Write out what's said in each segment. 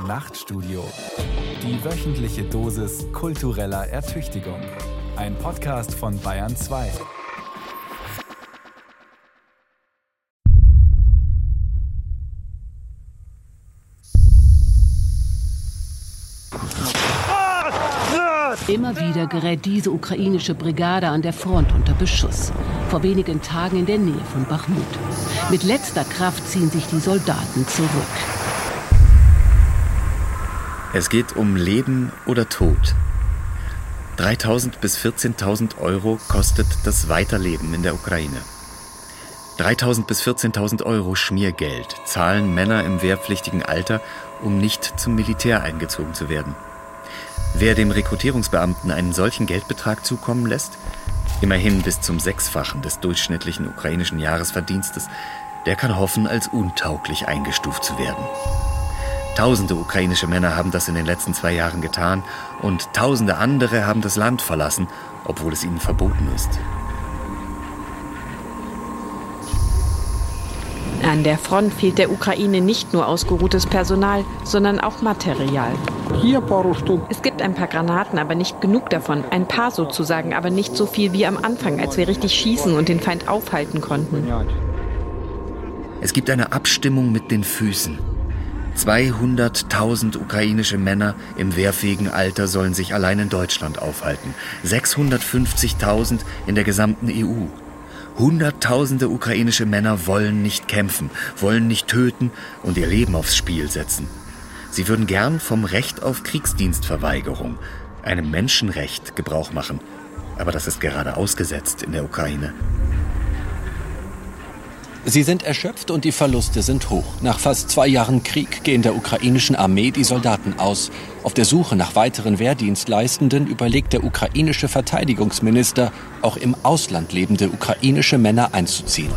Nachtstudio. Die wöchentliche Dosis kultureller Ertüchtigung. Ein Podcast von Bayern 2. Immer wieder gerät diese ukrainische Brigade an der Front unter Beschuss. Vor wenigen Tagen in der Nähe von Bachmut. Mit letzter Kraft ziehen sich die Soldaten zurück. Es geht um Leben oder Tod. 3.000 bis 14.000 Euro kostet das Weiterleben in der Ukraine. 3.000 bis 14.000 Euro Schmiergeld zahlen Männer im wehrpflichtigen Alter, um nicht zum Militär eingezogen zu werden. Wer dem Rekrutierungsbeamten einen solchen Geldbetrag zukommen lässt, immerhin bis zum 6-fachen des durchschnittlichen ukrainischen Jahresverdienstes, der kann hoffen, als untauglich eingestuft zu werden. Tausende ukrainische Männer haben das in den letzten 2 Jahren getan und tausende andere haben das Land verlassen, obwohl es ihnen verboten ist. An der Front fehlt der Ukraine nicht nur ausgeruhtes Personal, sondern auch Material. Es gibt ein paar Granaten, aber nicht genug davon. Ein paar sozusagen, aber nicht so viel wie am Anfang, als wir richtig schießen und den Feind aufhalten konnten. Es gibt eine Abstimmung mit den Füßen. 200.000 ukrainische Männer im wehrfähigen Alter sollen sich allein in Deutschland aufhalten. 650.000 in der gesamten EU. Hunderttausende ukrainische Männer wollen nicht kämpfen, wollen nicht töten und ihr Leben aufs Spiel setzen. Sie würden gern vom Recht auf Kriegsdienstverweigerung, einem Menschenrecht, Gebrauch machen. Aber das ist gerade ausgesetzt in der Ukraine. Sie sind erschöpft und die Verluste sind hoch. Nach fast 2 Jahren Krieg gehen der ukrainischen Armee die Soldaten aus. Auf der Suche nach weiteren Wehrdienstleistenden überlegt der ukrainische Verteidigungsminister, auch im Ausland lebende ukrainische Männer einzuziehen.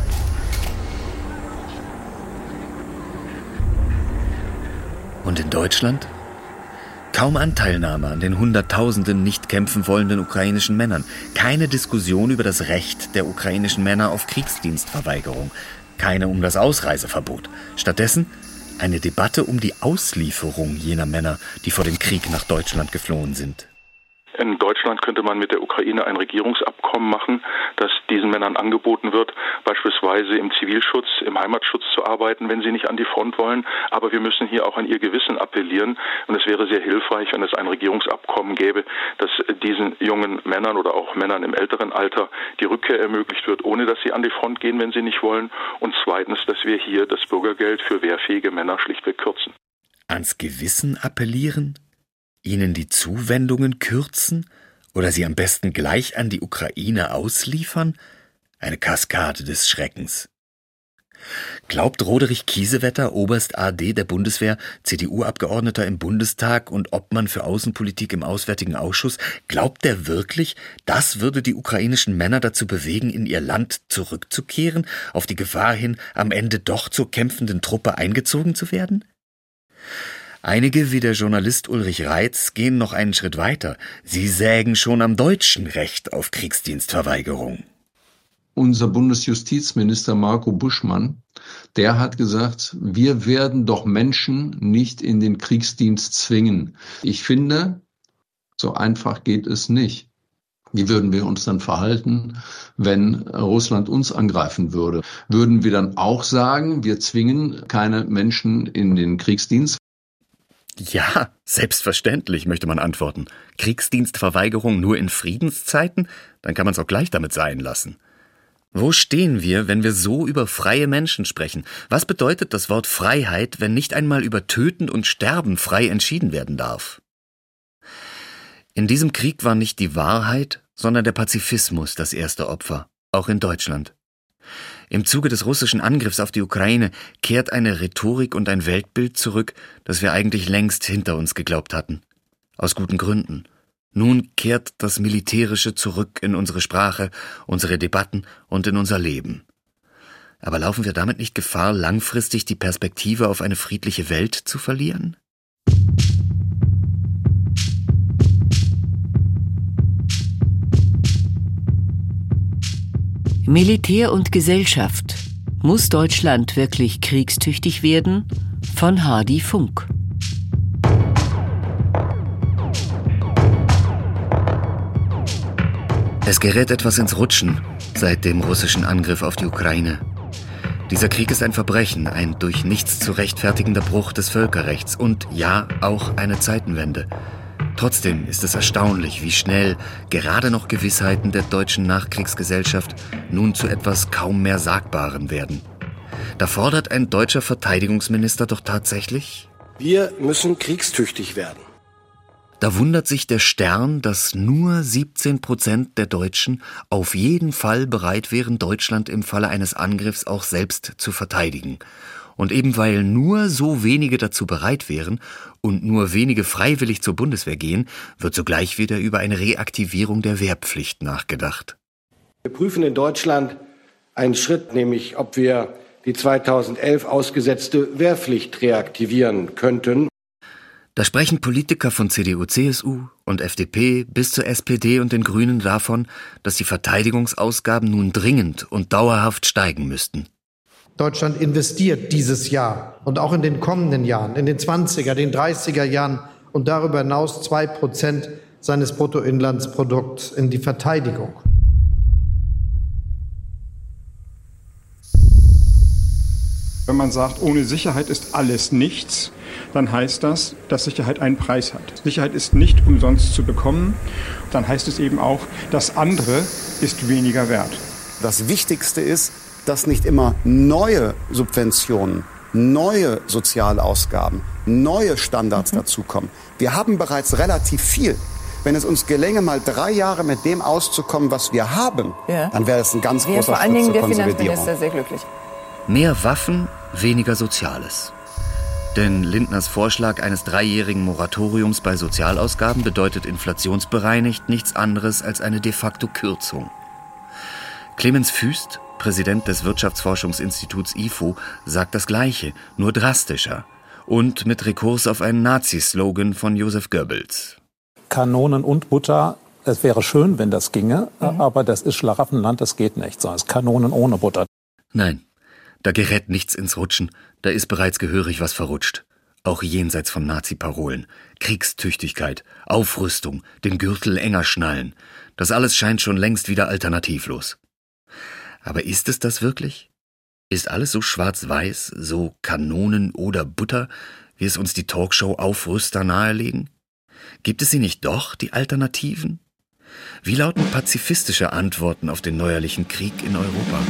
Und in Deutschland? Kaum Anteilnahme an den Hunderttausenden nicht kämpfen wollenden ukrainischen Männern. Keine Diskussion über das Recht der ukrainischen Männer auf Kriegsdienstverweigerung. Keine um das Ausreiseverbot. Stattdessen eine Debatte um die Auslieferung jener Männer, die vor dem Krieg nach Deutschland geflohen sind. In Deutschland könnte man mit der Ukraine ein Regierungsabkommen machen, das diesen Männern angeboten wird, beispielsweise im Zivilschutz, im Heimatschutz zu arbeiten, wenn sie nicht an die Front wollen. Aber wir müssen hier auch an ihr Gewissen appellieren. Und es wäre sehr hilfreich, wenn es ein Regierungsabkommen gäbe, das diesen jungen Männern oder auch Männern im älteren Alter die Rückkehr ermöglicht wird, ohne dass sie an die Front gehen, wenn sie nicht wollen. Und zweitens, dass wir hier das Bürgergeld für wehrfähige Männer schlichtweg kürzen. Ans Gewissen appellieren? Ihnen die Zuwendungen kürzen oder sie am besten gleich an die Ukraine ausliefern? Eine Kaskade des Schreckens. Glaubt Roderich Kiesewetter, Oberst AD der Bundeswehr, CDU-Abgeordneter im Bundestag und Obmann für Außenpolitik im Auswärtigen Ausschuss, glaubt er wirklich, das würde die ukrainischen Männer dazu bewegen, in ihr Land zurückzukehren, auf die Gefahr hin, am Ende doch zur kämpfenden Truppe eingezogen zu werden? Einige, wie der Journalist Ulrich Reitz, gehen noch einen Schritt weiter. Sie sägen schon am deutschen Recht auf Kriegsdienstverweigerung. Unser Bundesjustizminister Marco Buschmann, der hat gesagt, wir werden doch Menschen nicht in den Kriegsdienst zwingen. Ich finde, so einfach geht es nicht. Wie würden wir uns dann verhalten, wenn Russland uns angreifen würde? Würden wir dann auch sagen, wir zwingen keine Menschen in den Kriegsdienst? Ja, selbstverständlich, möchte man antworten. Kriegsdienstverweigerung nur in Friedenszeiten? Dann kann man es auch gleich damit sein lassen. Wo stehen wir, wenn wir so über freie Menschen sprechen? Was bedeutet das Wort Freiheit, wenn nicht einmal über Töten und Sterben frei entschieden werden darf? In diesem Krieg war nicht die Wahrheit, sondern der Pazifismus das erste Opfer, auch in Deutschland. Im Zuge des russischen Angriffs auf die Ukraine kehrt eine Rhetorik und ein Weltbild zurück, das wir eigentlich längst hinter uns geglaubt hatten. Aus guten Gründen. Nun kehrt das Militärische zurück in unsere Sprache, unsere Debatten und in unser Leben. Aber laufen wir damit nicht Gefahr, langfristig die Perspektive auf eine friedliche Welt zu verlieren? Militär und Gesellschaft. Muss Deutschland wirklich kriegstüchtig werden? Von Hardy Funk. Es gerät etwas ins Rutschen seit dem russischen Angriff auf die Ukraine. Dieser Krieg ist ein Verbrechen, ein durch nichts zu rechtfertigender Bruch des Völkerrechts und ja, auch eine Zeitenwende. Trotzdem ist es erstaunlich, wie schnell gerade noch Gewissheiten der deutschen Nachkriegsgesellschaft nun zu etwas kaum mehr Sagbarem werden. Da fordert ein deutscher Verteidigungsminister doch tatsächlich: Wir müssen kriegstüchtig werden. Da wundert sich der Stern, dass nur 17% der Deutschen auf jeden Fall bereit wären, Deutschland im Falle eines Angriffs auch selbst zu verteidigen. Und eben weil nur so wenige dazu bereit wären und nur wenige freiwillig zur Bundeswehr gehen, wird sogleich wieder über eine Reaktivierung der Wehrpflicht nachgedacht. Wir prüfen in Deutschland einen Schritt, nämlich ob wir die 2011 ausgesetzte Wehrpflicht reaktivieren könnten. Da sprechen Politiker von CDU, CSU und FDP bis zur SPD und den Grünen davon, dass die Verteidigungsausgaben nun dringend und dauerhaft steigen müssten. Deutschland investiert dieses Jahr und auch in den kommenden Jahren, in den 20er, den 30er Jahren und darüber hinaus 2% seines Bruttoinlandsprodukts in die Verteidigung. Wenn man sagt, ohne Sicherheit ist alles nichts, dann heißt das, dass Sicherheit einen Preis hat. Sicherheit ist nicht umsonst zu bekommen. Dann heißt es eben auch, das andere ist weniger wert. Das Wichtigste ist, dass nicht immer neue Subventionen, neue Sozialausgaben, neue Standards dazukommen. Wir haben bereits relativ viel. Wenn es uns gelänge, mal 3 Jahre mit dem auszukommen, was wir haben, dann wäre es ein ganz großer Schritt zur Konsolidierung. Vor allen Dingen der Finanzminister sehr glücklich. Mehr Waffen, weniger Soziales. Denn Lindners Vorschlag eines 3-jährigen Moratoriums bei Sozialausgaben bedeutet inflationsbereinigt nichts anderes als eine de facto Kürzung. Clemens Fuest, Präsident des Wirtschaftsforschungsinstituts IFO, sagt das Gleiche, nur drastischer und mit Rekurs auf einen Nazi-Slogan von Joseph Goebbels. Kanonen und Butter, es wäre schön, wenn das ginge, aber das ist Schlaraffenland, das geht nicht, sondern es ist Kanonen ohne Butter. Nein, da gerät nichts ins Rutschen, da ist bereits gehörig was verrutscht. Auch jenseits von Nazi-Parolen. Kriegstüchtigkeit, Aufrüstung, den Gürtel enger schnallen. Das alles scheint schon längst wieder alternativlos. Aber ist es das wirklich? Ist alles so schwarz-weiß, so Kanonen oder Butter, wie es uns die Talkshow-Aufrüster nahelegen? Gibt es sie nicht doch, die Alternativen? Wie lauten pazifistische Antworten auf den neuerlichen Krieg in Europa?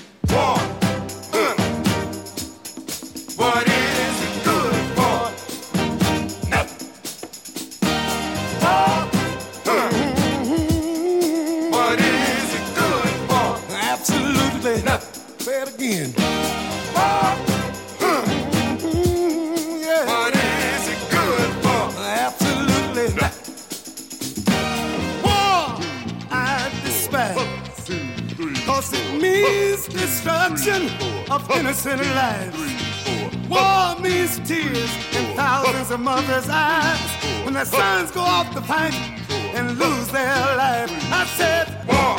Destruction of innocent lives. War means tears in thousands of mothers' eyes when their sons go off to fight and lose their life. I said, war.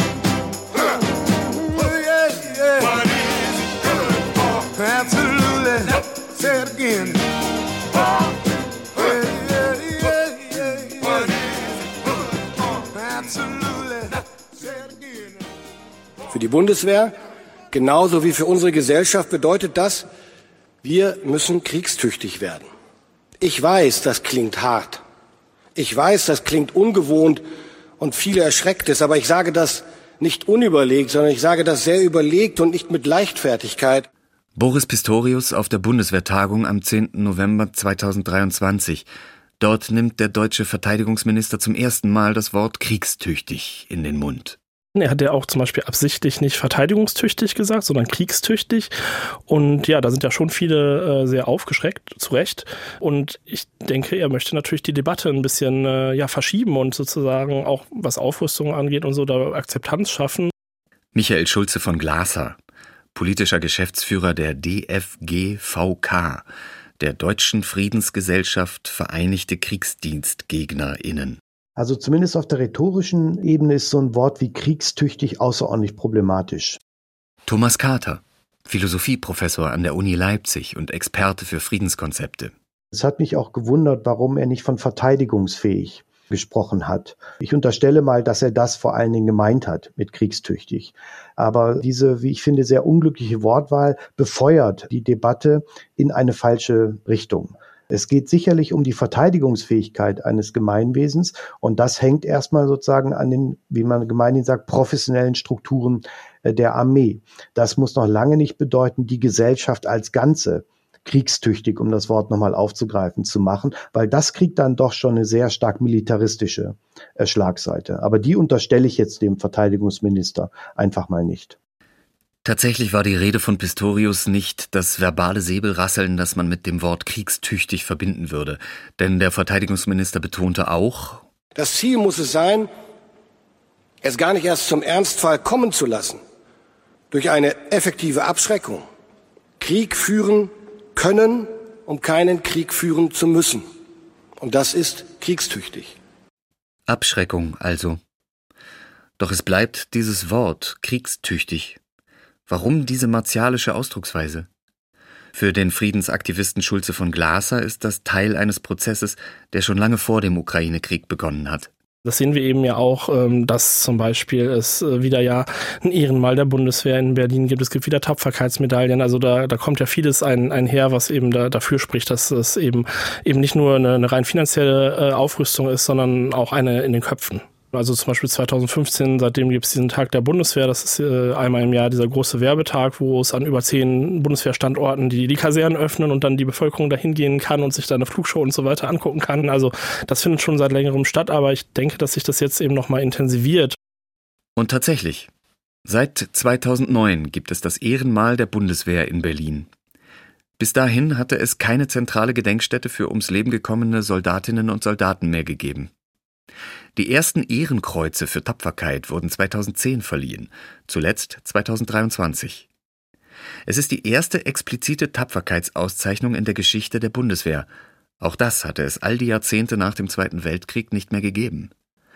Oh, yeah, yeah. What is it good for? Absolutely. No. Say it again. War. Yeah, yeah, yeah. What is it good for? Absolutely. No. Say it again. Für die Bundeswehr genauso wie für unsere Gesellschaft bedeutet das, wir müssen kriegstüchtig werden. Ich weiß, das klingt hart. Ich weiß, das klingt ungewohnt und viele erschreckt es. Aber ich sage das nicht unüberlegt, sondern ich sage das sehr überlegt und nicht mit Leichtfertigkeit. Boris Pistorius auf der Bundeswehrtagung am 10. November 2023. Dort nimmt der deutsche Verteidigungsminister zum ersten Mal das Wort kriegstüchtig in den Mund. Er hat ja auch zum Beispiel absichtlich nicht verteidigungstüchtig gesagt, sondern kriegstüchtig. Und ja, da sind ja schon viele sehr aufgeschreckt, zu Recht. Und ich denke, er möchte natürlich die Debatte ein bisschen verschieben und sozusagen auch, was Aufrüstung angeht und so, da Akzeptanz schaffen. Michael Schulze von Glaser, politischer Geschäftsführer der DFGVK, der Deutschen Friedensgesellschaft Vereinigte KriegsdienstgegnerInnen. Also zumindest auf der rhetorischen Ebene ist so ein Wort wie kriegstüchtig außerordentlich problematisch. Thomas Carter, Philosophieprofessor an der Uni Leipzig und Experte für Friedenskonzepte. Es hat mich auch gewundert, warum er nicht von verteidigungsfähig gesprochen hat. Ich unterstelle mal, dass er das vor allen Dingen gemeint hat mit kriegstüchtig. Aber diese, wie ich finde, sehr unglückliche Wortwahl befeuert die Debatte in eine falsche Richtung. Es geht sicherlich um die Verteidigungsfähigkeit eines Gemeinwesens und das hängt erstmal sozusagen an den, wie man gemeinhin sagt, professionellen Strukturen der Armee. Das muss noch lange nicht bedeuten, die Gesellschaft als Ganze kriegstüchtig, um das Wort nochmal aufzugreifen, zu machen, weil das kriegt dann doch schon eine sehr stark militaristische Schlagseite. Aber die unterstelle ich jetzt dem Verteidigungsminister einfach mal nicht. Tatsächlich war die Rede von Pistorius nicht das verbale Säbelrasseln, das man mit dem Wort kriegstüchtig verbinden würde. Denn der Verteidigungsminister betonte auch: Das Ziel muss es sein, es gar nicht erst zum Ernstfall kommen zu lassen. Durch eine effektive Abschreckung. Krieg führen können, um keinen Krieg führen zu müssen. Und das ist kriegstüchtig. Abschreckung also. Doch es bleibt dieses Wort, kriegstüchtig. Warum diese martialische Ausdrucksweise? Für den Friedensaktivisten Schulze von Glaser ist das Teil eines Prozesses, der schon lange vor dem Ukraine-Krieg begonnen hat. Das sehen wir eben ja auch, dass zum Beispiel es wieder ja ein Ehrenmal der Bundeswehr in Berlin gibt. Es gibt wieder Tapferkeitsmedaillen. Also da kommt ja vieles einher, was eben dafür spricht, dass es eben nicht nur eine rein finanzielle Aufrüstung ist, sondern auch eine in den Köpfen. Also zum Beispiel 2015, seitdem gibt es diesen Tag der Bundeswehr, das ist einmal im Jahr dieser große Werbetag, wo es an über 10 Bundeswehrstandorten die Kasernen öffnen und dann die Bevölkerung dahin gehen kann und sich da eine Flugshow und so weiter angucken kann. Also das findet schon seit längerem statt, aber ich denke, dass sich das jetzt eben nochmal intensiviert. Und tatsächlich, seit 2009 gibt es das Ehrenmal der Bundeswehr in Berlin. Bis dahin hatte es keine zentrale Gedenkstätte für ums Leben gekommene Soldatinnen und Soldaten mehr gegeben. Die ersten Ehrenkreuze für Tapferkeit wurden 2010 verliehen, zuletzt 2023. Es ist die erste explizite Tapferkeitsauszeichnung in der Geschichte der Bundeswehr. Auch das hatte es all die Jahrzehnte nach dem Zweiten Weltkrieg nicht mehr gegeben.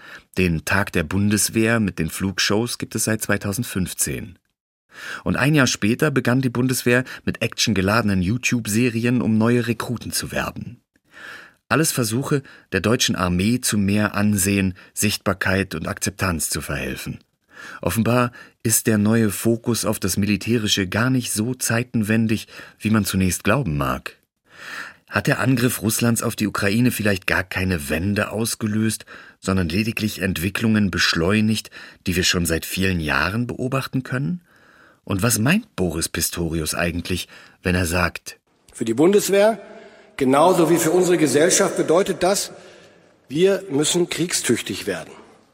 Den Tag der Bundeswehr mit den Flugshows gibt es seit 2015. Und ein Jahr später begann die Bundeswehr mit actiongeladenen YouTube-Serien, um neue Rekruten zu werben. Alles Versuche, der deutschen Armee zu mehr Ansehen, Sichtbarkeit und Akzeptanz zu verhelfen. Offenbar ist der neue Fokus auf das Militärische gar nicht so zeitenwendig, wie man zunächst glauben mag. Hat der Angriff Russlands auf die Ukraine vielleicht gar keine Wende ausgelöst, sondern lediglich Entwicklungen beschleunigt, die wir schon seit vielen Jahren beobachten können? Und was meint Boris Pistorius eigentlich, wenn er sagt: Für die Bundeswehr genauso wie für unsere Gesellschaft bedeutet das, wir müssen kriegstüchtig werden.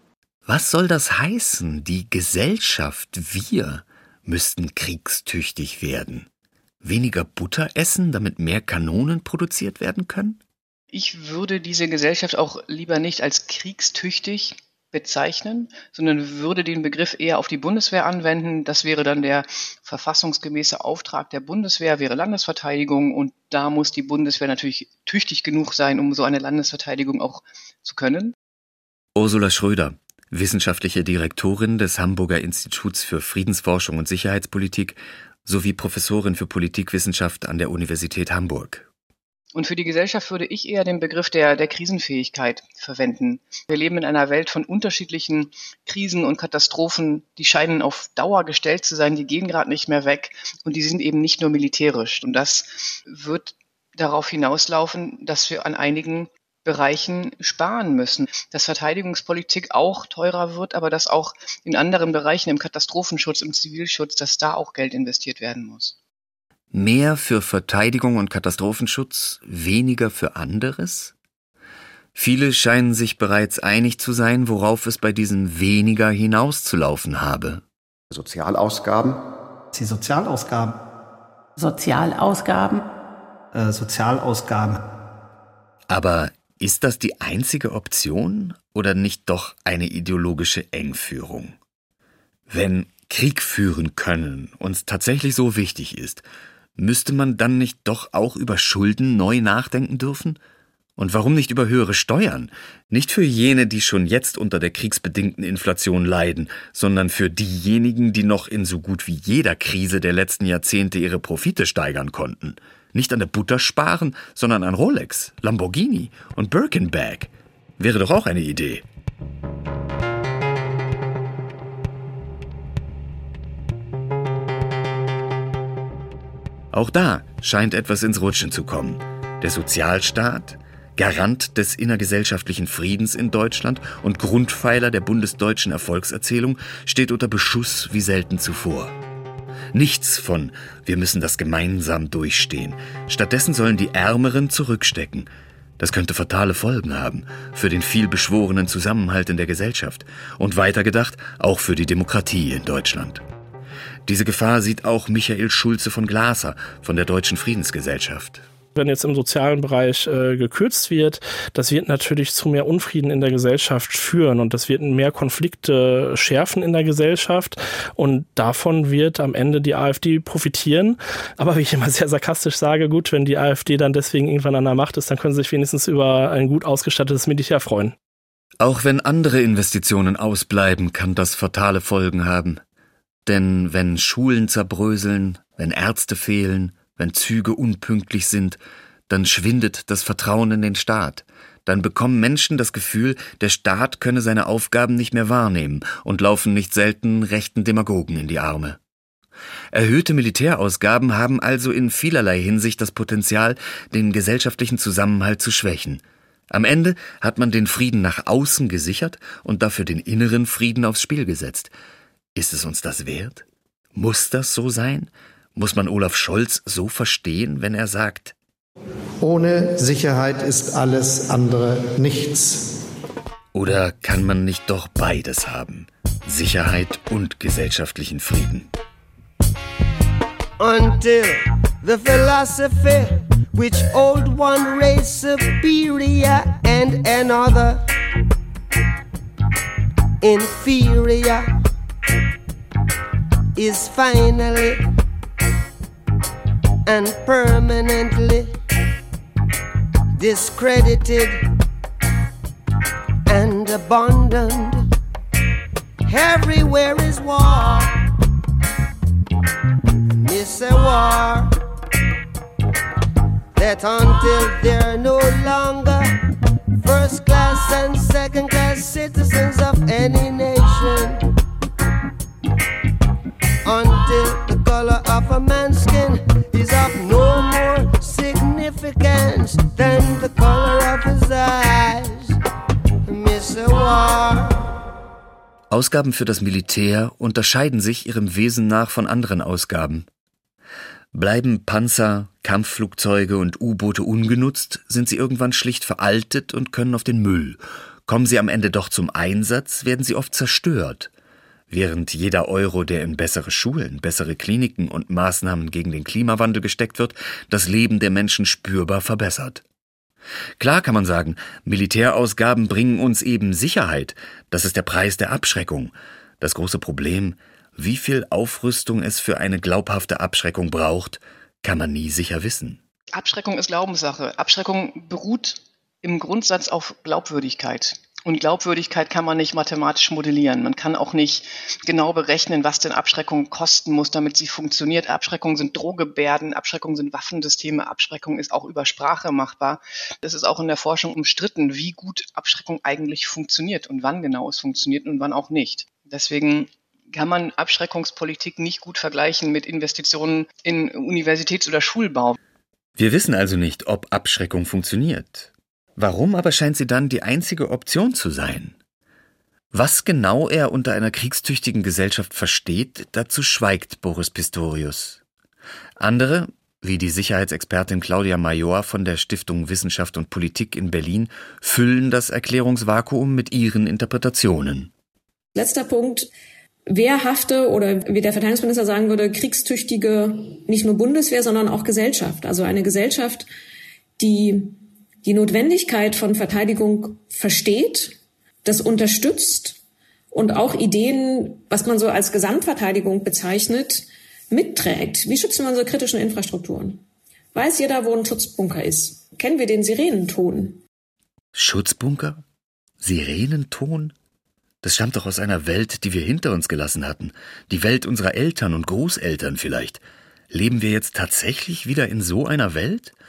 Was soll das heißen? Die Gesellschaft, wir müssten kriegstüchtig werden. Weniger Butter essen, damit mehr Kanonen produziert werden können? Ich würde diese Gesellschaft auch lieber nicht als kriegstüchtig bezeichnen, sondern würde den Begriff eher auf die Bundeswehr anwenden. Das wäre dann der verfassungsgemäße Auftrag der Bundeswehr, wäre Landesverteidigung, und da muss die Bundeswehr natürlich tüchtig genug sein, um so eine Landesverteidigung auch zu können. Ursula Schröder, wissenschaftliche Direktorin des Hamburger Instituts für Friedensforschung und Sicherheitspolitik sowie Professorin für Politikwissenschaft an der Universität Hamburg. Und für die Gesellschaft würde ich eher den Begriff der Krisenfähigkeit verwenden. Wir leben in einer Welt von unterschiedlichen Krisen und Katastrophen, die scheinen auf Dauer gestellt zu sein, die gehen gerade nicht mehr weg und die sind eben nicht nur militärisch. Und das wird darauf hinauslaufen, dass wir an einigen Bereichen sparen müssen, dass Verteidigungspolitik auch teurer wird, aber dass auch in anderen Bereichen, im Katastrophenschutz, im Zivilschutz, dass da auch Geld investiert werden muss. Mehr für Verteidigung und Katastrophenschutz, weniger für anderes? Viele scheinen sich bereits einig zu sein, worauf es bei diesem weniger hinauszulaufen habe. Sozialausgaben. Die Sozialausgaben. Sozialausgaben. Sozialausgaben. Aber ist das die einzige Option oder nicht doch eine ideologische Engführung? Wenn Krieg führen können uns tatsächlich so wichtig ist, müsste man dann nicht doch auch über Schulden neu nachdenken dürfen? Und warum nicht über höhere Steuern? Nicht für jene, die schon jetzt unter der kriegsbedingten Inflation leiden, sondern für diejenigen, die noch in so gut wie jeder Krise der letzten Jahrzehnte ihre Profite steigern konnten. Nicht an der Butter sparen, sondern an Rolex, Lamborghini und Birkenbag. Wäre doch auch eine Idee. Auch da scheint etwas ins Rutschen zu kommen. Der Sozialstaat, Garant des innergesellschaftlichen Friedens in Deutschland und Grundpfeiler der bundesdeutschen Erfolgserzählung, steht unter Beschuss wie selten zuvor. Nichts von „wir müssen das gemeinsam durchstehen". Stattdessen sollen die Ärmeren zurückstecken. Das könnte fatale Folgen haben für den vielbeschworenen Zusammenhalt in der Gesellschaft und weitergedacht auch für die Demokratie in Deutschland. Diese Gefahr sieht auch Michael Schulze von Glaser von der Deutschen Friedensgesellschaft. Wenn jetzt im sozialen Bereich gekürzt wird, das wird natürlich zu mehr Unfrieden in der Gesellschaft führen und das wird mehr Konflikte schärfen in der Gesellschaft und davon wird am Ende die AfD profitieren. Aber wie ich immer sehr sarkastisch sage, gut, wenn die AfD dann deswegen irgendwann an der Macht ist, dann können sie sich wenigstens über ein gut ausgestattetes Militär freuen. Auch wenn andere Investitionen ausbleiben, kann das fatale Folgen haben. Denn wenn Schulen zerbröseln, wenn Ärzte fehlen, wenn Züge unpünktlich sind, dann schwindet das Vertrauen in den Staat. Dann bekommen Menschen das Gefühl, der Staat könne seine Aufgaben nicht mehr wahrnehmen und laufen nicht selten rechten Demagogen in die Arme. Erhöhte Militärausgaben haben also in vielerlei Hinsicht das Potenzial, den gesellschaftlichen Zusammenhalt zu schwächen. Am Ende hat man den Frieden nach außen gesichert und dafür den inneren Frieden aufs Spiel gesetzt. Ist es uns das wert? Muss das so sein? Muss man Olaf Scholz so verstehen, wenn er sagt: Ohne Sicherheit ist alles andere nichts. Oder kann man nicht doch beides haben? Sicherheit und gesellschaftlichen Frieden. Until the philosophy which old one race superior and another inferior is finally and permanently discredited and abandoned. Everywhere is war. It's a war that until they're no longer first class and second class citizens of any nation, until the color of a man's skin is of no more significance than the color of his eyes. Miss a war. Ausgaben für das Militär unterscheiden sich ihrem Wesen nach von anderen Ausgaben. Bleiben Panzer, Kampfflugzeuge und U-Boote ungenutzt, sind sie irgendwann schlicht veraltet und können auf den Müll. Kommen sie am Ende doch zum Einsatz, werden sie oft zerstört. Während jeder Euro, der in bessere Schulen, bessere Kliniken und Maßnahmen gegen den Klimawandel gesteckt wird, das Leben der Menschen spürbar verbessert. Klar kann man sagen, Militärausgaben bringen uns eben Sicherheit. Das ist der Preis der Abschreckung. Das große Problem, wie viel Aufrüstung es für eine glaubhafte Abschreckung braucht, kann man nie sicher wissen. Abschreckung ist Glaubenssache. Abschreckung beruht im Grundsatz auf Glaubwürdigkeit. Und Glaubwürdigkeit kann man nicht mathematisch modellieren. Man kann auch nicht genau berechnen, was denn Abschreckung kosten muss, damit sie funktioniert. Abschreckung sind Drohgebärden, Abschreckung sind Waffensysteme, Abschreckung ist auch über Sprache machbar. Es ist auch in der Forschung umstritten, wie gut Abschreckung eigentlich funktioniert und wann genau es funktioniert und wann auch nicht. Deswegen kann man Abschreckungspolitik nicht gut vergleichen mit Investitionen in Universitäts- oder Schulbau. Wir wissen also nicht, ob Abschreckung funktioniert. Warum aber scheint sie dann die einzige Option zu sein? Was genau er unter einer kriegstüchtigen Gesellschaft versteht, dazu schweigt Boris Pistorius. Andere, wie die Sicherheitsexpertin Claudia Major von der Stiftung Wissenschaft und Politik in Berlin, füllen das Erklärungsvakuum mit ihren Interpretationen. Letzter Punkt. Wehrhafte oder wie der Verteidigungsminister sagen würde, kriegstüchtige, nicht nur Bundeswehr, sondern auch Gesellschaft. Also eine Gesellschaft, die die Notwendigkeit von Verteidigung versteht, das unterstützt und auch Ideen, was man so als Gesamtverteidigung bezeichnet, mitträgt. Wie schützen wir unsere kritischen Infrastrukturen? Weiß jeder, wo ein Schutzbunker ist? Kennen wir den Sirenenton? Schutzbunker? Sirenenton? Das stammt doch aus einer Welt, die wir hinter uns gelassen hatten. Die Welt unserer Eltern und Großeltern vielleicht. Leben wir jetzt tatsächlich wieder in so einer Welt?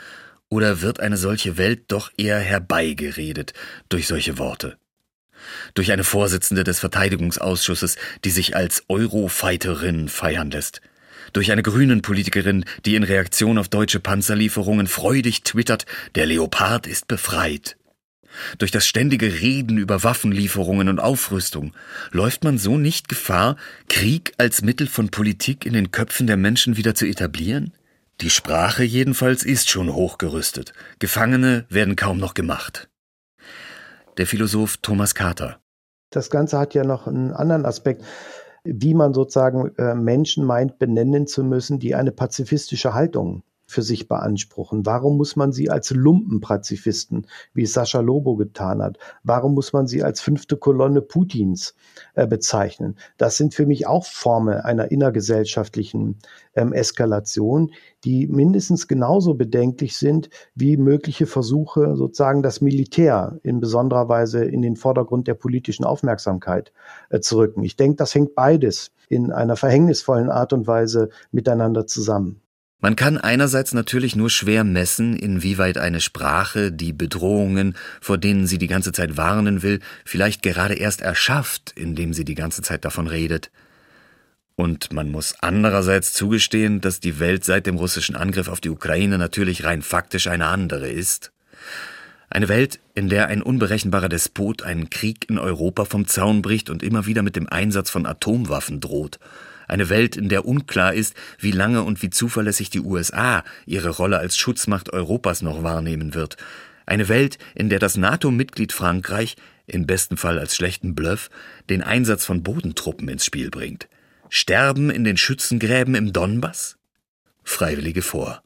Oder wird eine solche Welt doch eher herbeigeredet durch solche Worte? Durch eine Vorsitzende des Verteidigungsausschusses, die sich als Eurofighterin feiern lässt. Durch eine Grünen-Politikerin, die in Reaktion auf deutsche Panzerlieferungen freudig twittert, der Leopard ist befreit. Durch das ständige Reden über Waffenlieferungen und Aufrüstung läuft man so nicht Gefahr, Krieg als Mittel von Politik in den Köpfen der Menschen wieder zu etablieren? Die Sprache jedenfalls ist schon hochgerüstet. Gefangene werden kaum noch gemacht. Der Philosoph Thomas Carter. Das Ganze hat ja noch einen anderen Aspekt, wie man sozusagen Menschen meint, benennen zu müssen, die eine pazifistische Haltung für sich beanspruchen. Warum muss man sie als Lumpenpazifisten, wie es Sascha Lobo getan hat? Warum muss man sie als 5. Kolonne Putins bezeichnen? Das sind für mich auch Formen einer innergesellschaftlichen Eskalation, die mindestens genauso bedenklich sind wie mögliche Versuche, sozusagen das Militär in besonderer Weise in den Vordergrund der politischen Aufmerksamkeit zu rücken. Ich denke, das hängt beides in einer verhängnisvollen Art und Weise miteinander zusammen. Man kann einerseits natürlich nur schwer messen, inwieweit eine Sprache die Bedrohungen, vor denen sie die ganze Zeit warnen will, vielleicht gerade erst erschafft, indem sie die ganze Zeit davon redet. Und man muss andererseits zugestehen, dass die Welt seit dem russischen Angriff auf die Ukraine natürlich rein faktisch eine andere ist. Eine Welt, in der ein unberechenbarer Despot einen Krieg in Europa vom Zaun bricht und immer wieder mit dem Einsatz von Atomwaffen droht. Eine Welt, in der unklar ist, wie lange und wie zuverlässig die USA ihre Rolle als Schutzmacht Europas noch wahrnehmen wird. Eine Welt, in der das NATO-Mitglied Frankreich, im besten Fall als schlechten Bluff, den Einsatz von Bodentruppen ins Spiel bringt. Sterben in den Schützengräben im Donbass? Freiwillige vor.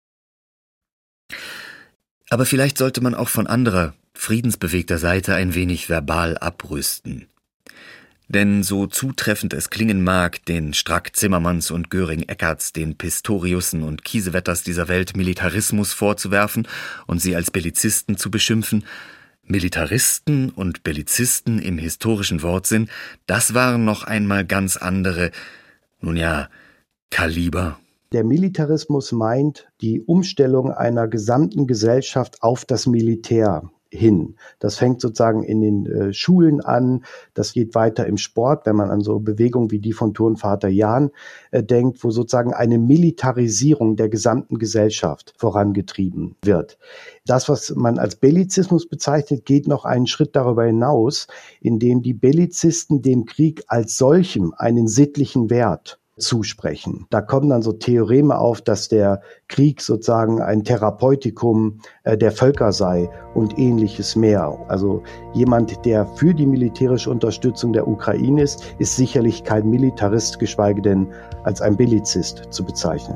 Aber vielleicht sollte man auch von anderer, friedensbewegter Seite ein wenig verbal abrüsten. Denn so zutreffend es klingen mag, den Strack-Zimmermanns und Göring-Eckarts, den Pistoriussen und Kiesewetters dieser Welt Militarismus vorzuwerfen und sie als Bellizisten zu beschimpfen, Militaristen und Bellizisten im historischen Wortsinn, das waren noch einmal ganz andere, nun ja, Kaliber. Der Militarismus meint die Umstellung einer gesamten Gesellschaft auf das Militär hin. Das fängt sozusagen in den Schulen an, das geht weiter im Sport, wenn man an so Bewegungen wie die von Turnvater Jahn denkt, wo sozusagen eine Militarisierung der gesamten Gesellschaft vorangetrieben wird. Das, was man als Bellizismus bezeichnet, geht noch einen Schritt darüber hinaus, indem die Bellizisten dem Krieg als solchem einen sittlichen Wert zusprechen. Da kommen dann so Theoreme auf, dass der Krieg sozusagen ein Therapeutikum der Völker sei und ähnliches mehr. Also jemand, der für die militärische Unterstützung der Ukraine ist sicherlich kein Militarist, geschweige denn als ein Bellizist zu bezeichnen.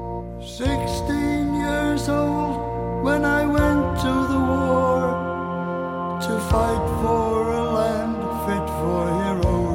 16 years old when I went to the war to fight for a land fit for heroes.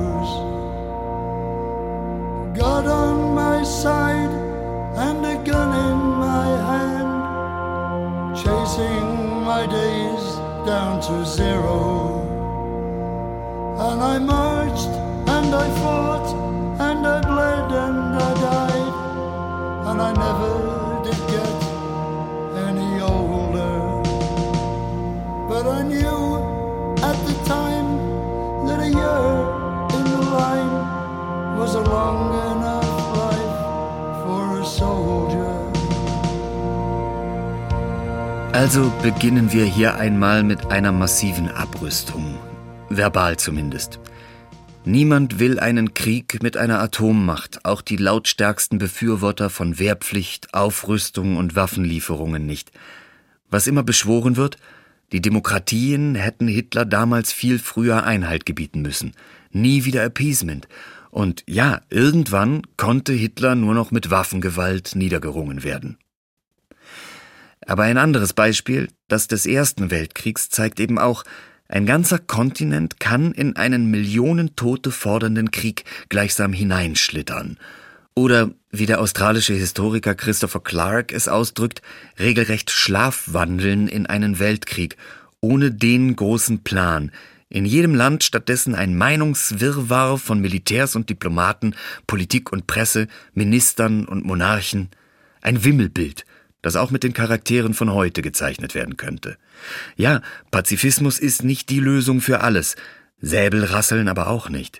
God on my side and a gun in my hand, chasing my days down to zero. And I marched and I fought and I bled and I died, and I never did get any older. But I knew at the time that a year in the line was a long enough life for a soldier. Also beginnen wir hier einmal mit einer massiven Abrüstung. Verbal zumindest. Niemand will einen Krieg mit einer Atommacht, auch die lautstärksten Befürworter von Wehrpflicht, Aufrüstung und Waffenlieferungen nicht. Was immer beschworen wird, die Demokratien hätten Hitler damals viel früher Einhalt gebieten müssen. Nie wieder Appeasement. Und ja, irgendwann konnte Hitler nur noch mit Waffengewalt niedergerungen werden. Aber ein anderes Beispiel, das des Ersten Weltkriegs, zeigt eben auch, ein ganzer Kontinent kann in einen Millionen Tote fordernden Krieg gleichsam hineinschlittern. Oder, wie der australische Historiker Christopher Clark es ausdrückt, regelrecht schlafwandeln in einen Weltkrieg, ohne den großen Plan. In jedem Land stattdessen ein Meinungswirrwarr von Militärs und Diplomaten, Politik und Presse, Ministern und Monarchen. Ein Wimmelbild, das auch mit den Charakteren von heute gezeichnet werden könnte. Ja, Pazifismus ist nicht die Lösung für alles, Säbelrasseln aber auch nicht.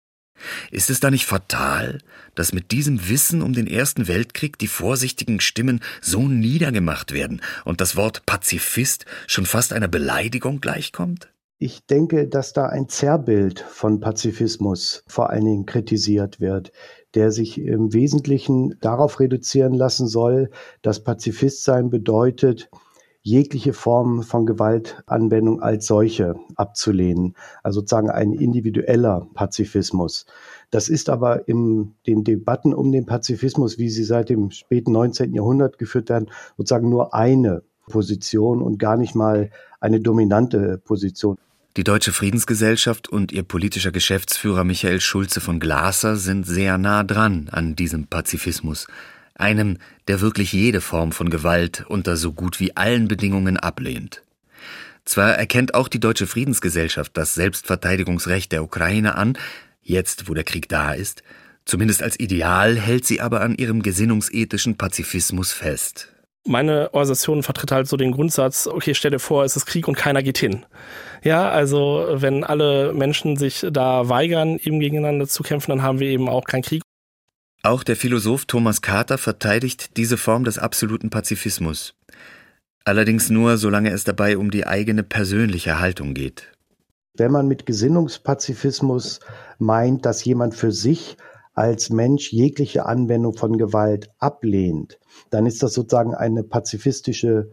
Ist es da nicht fatal, dass mit diesem Wissen um den Ersten Weltkrieg die vorsichtigen Stimmen so niedergemacht werden und das Wort Pazifist schon fast einer Beleidigung gleichkommt? Ich denke, dass da ein Zerrbild von Pazifismus vor allen Dingen kritisiert wird, der sich im Wesentlichen darauf reduzieren lassen soll, dass Pazifist sein bedeutet, jegliche Form von Gewaltanwendung als solche abzulehnen, also sozusagen ein individueller Pazifismus. Das ist aber in den Debatten um den Pazifismus, wie sie seit dem späten 19. Jahrhundert geführt werden, sozusagen nur eine Position und gar nicht mal eine dominante Position. Die Deutsche Friedensgesellschaft und ihr politischer Geschäftsführer Michael Schulze von Glaser sind sehr nah dran an diesem Pazifismus. Einem, der wirklich jede Form von Gewalt unter so gut wie allen Bedingungen ablehnt. Zwar erkennt auch die Deutsche Friedensgesellschaft das Selbstverteidigungsrecht der Ukraine an, jetzt wo der Krieg da ist, zumindest als Ideal hält sie aber an ihrem gesinnungsethischen Pazifismus fest. Meine Organisation vertritt halt so den Grundsatz, okay, stell dir vor, es ist Krieg und keiner geht hin. Ja, also wenn alle Menschen sich da weigern, eben gegeneinander zu kämpfen, dann haben wir eben auch keinen Krieg. Auch der Philosoph Thomas Carter verteidigt diese Form des absoluten Pazifismus. Allerdings nur, solange es dabei um die eigene persönliche Haltung geht. Wenn man mit Gesinnungspazifismus meint, dass jemand für sich als Mensch jegliche Anwendung von Gewalt ablehnt, dann ist das sozusagen eine pazifistische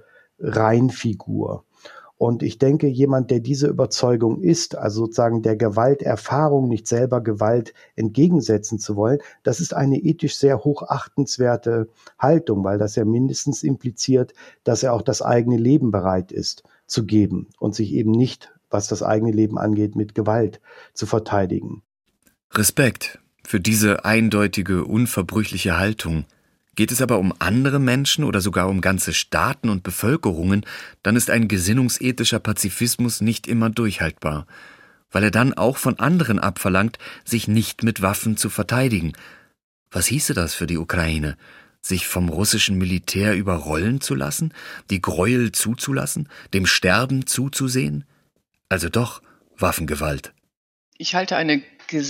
Reinfigur. Und ich denke, jemand, der diese Überzeugung ist, also sozusagen der Gewalterfahrung nicht selber Gewalt entgegensetzen zu wollen, das ist eine ethisch sehr hochachtenswerte Haltung, weil das ja mindestens impliziert, dass er auch das eigene Leben bereit ist zu geben und sich eben nicht, was das eigene Leben angeht, mit Gewalt zu verteidigen. Respekt für diese eindeutige, unverbrüchliche Haltung. Geht es aber um andere Menschen oder sogar um ganze Staaten und Bevölkerungen, dann ist ein gesinnungsethischer Pazifismus nicht immer durchhaltbar, weil er dann auch von anderen abverlangt, sich nicht mit Waffen zu verteidigen. Was hieße das für die Ukraine? Sich vom russischen Militär überrollen zu lassen, die Gräuel zuzulassen, dem Sterben zuzusehen? Also doch Waffengewalt. Ich halte eine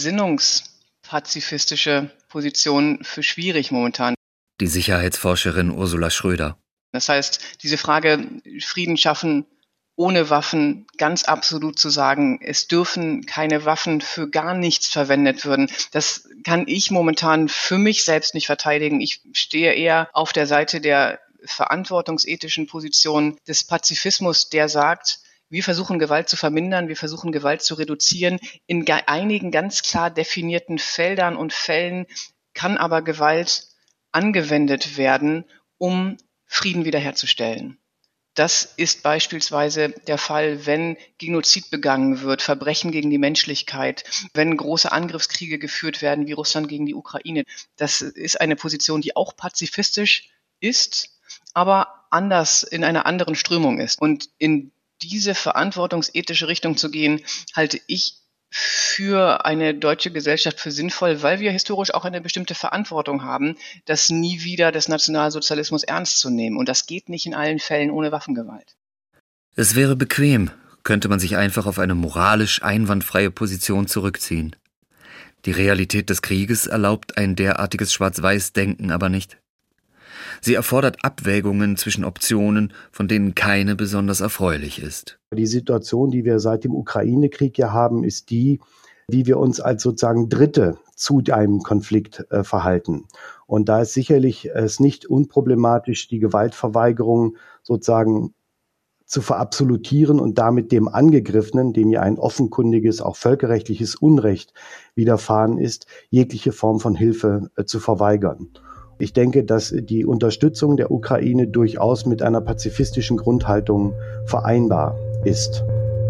gesinnungspazifistische Position für schwierig momentan. Die Sicherheitsforscherin Ursula Schröder. Das heißt, diese Frage, Frieden schaffen ohne Waffen, ganz absolut zu sagen, es dürfen keine Waffen für gar nichts verwendet werden, das kann ich momentan für mich selbst nicht verteidigen. Ich stehe eher auf der Seite der verantwortungsethischen Position des Pazifismus, der sagt, wir versuchen Gewalt zu vermindern, wir versuchen Gewalt zu reduzieren. In einigen ganz klar definierten Feldern und Fällen kann aber Gewalt angewendet werden, um Frieden wiederherzustellen. Das ist beispielsweise der Fall, wenn Genozid begangen wird, Verbrechen gegen die Menschlichkeit, wenn große Angriffskriege geführt werden, wie Russland gegen die Ukraine. Das ist eine Position, die auch pazifistisch ist, aber anders, in einer anderen Strömung ist. Und in diese verantwortungsethische Richtung zu gehen, halte ich für eine deutsche Gesellschaft für sinnvoll, weil wir historisch auch eine bestimmte Verantwortung haben, das nie wieder des Nationalsozialismus ernst zu nehmen. Und das geht nicht in allen Fällen ohne Waffengewalt. Es wäre bequem, könnte man sich einfach auf eine moralisch einwandfreie Position zurückziehen. Die Realität des Krieges erlaubt ein derartiges Schwarz-Weiß-Denken aber nicht. Sie erfordert Abwägungen zwischen Optionen, von denen keine besonders erfreulich ist. Die Situation, die wir seit dem Ukraine-Krieg ja haben, ist die, wie wir uns als sozusagen Dritte zu einem Konflikt verhalten. Und da ist sicherlich es nicht unproblematisch, die Gewaltverweigerung sozusagen zu verabsolutieren und damit dem Angegriffenen, dem ja ein offenkundiges, auch völkerrechtliches Unrecht widerfahren ist, jegliche Form von Hilfe zu verweigern. Ich denke, dass die Unterstützung der Ukraine durchaus mit einer pazifistischen Grundhaltung vereinbar ist.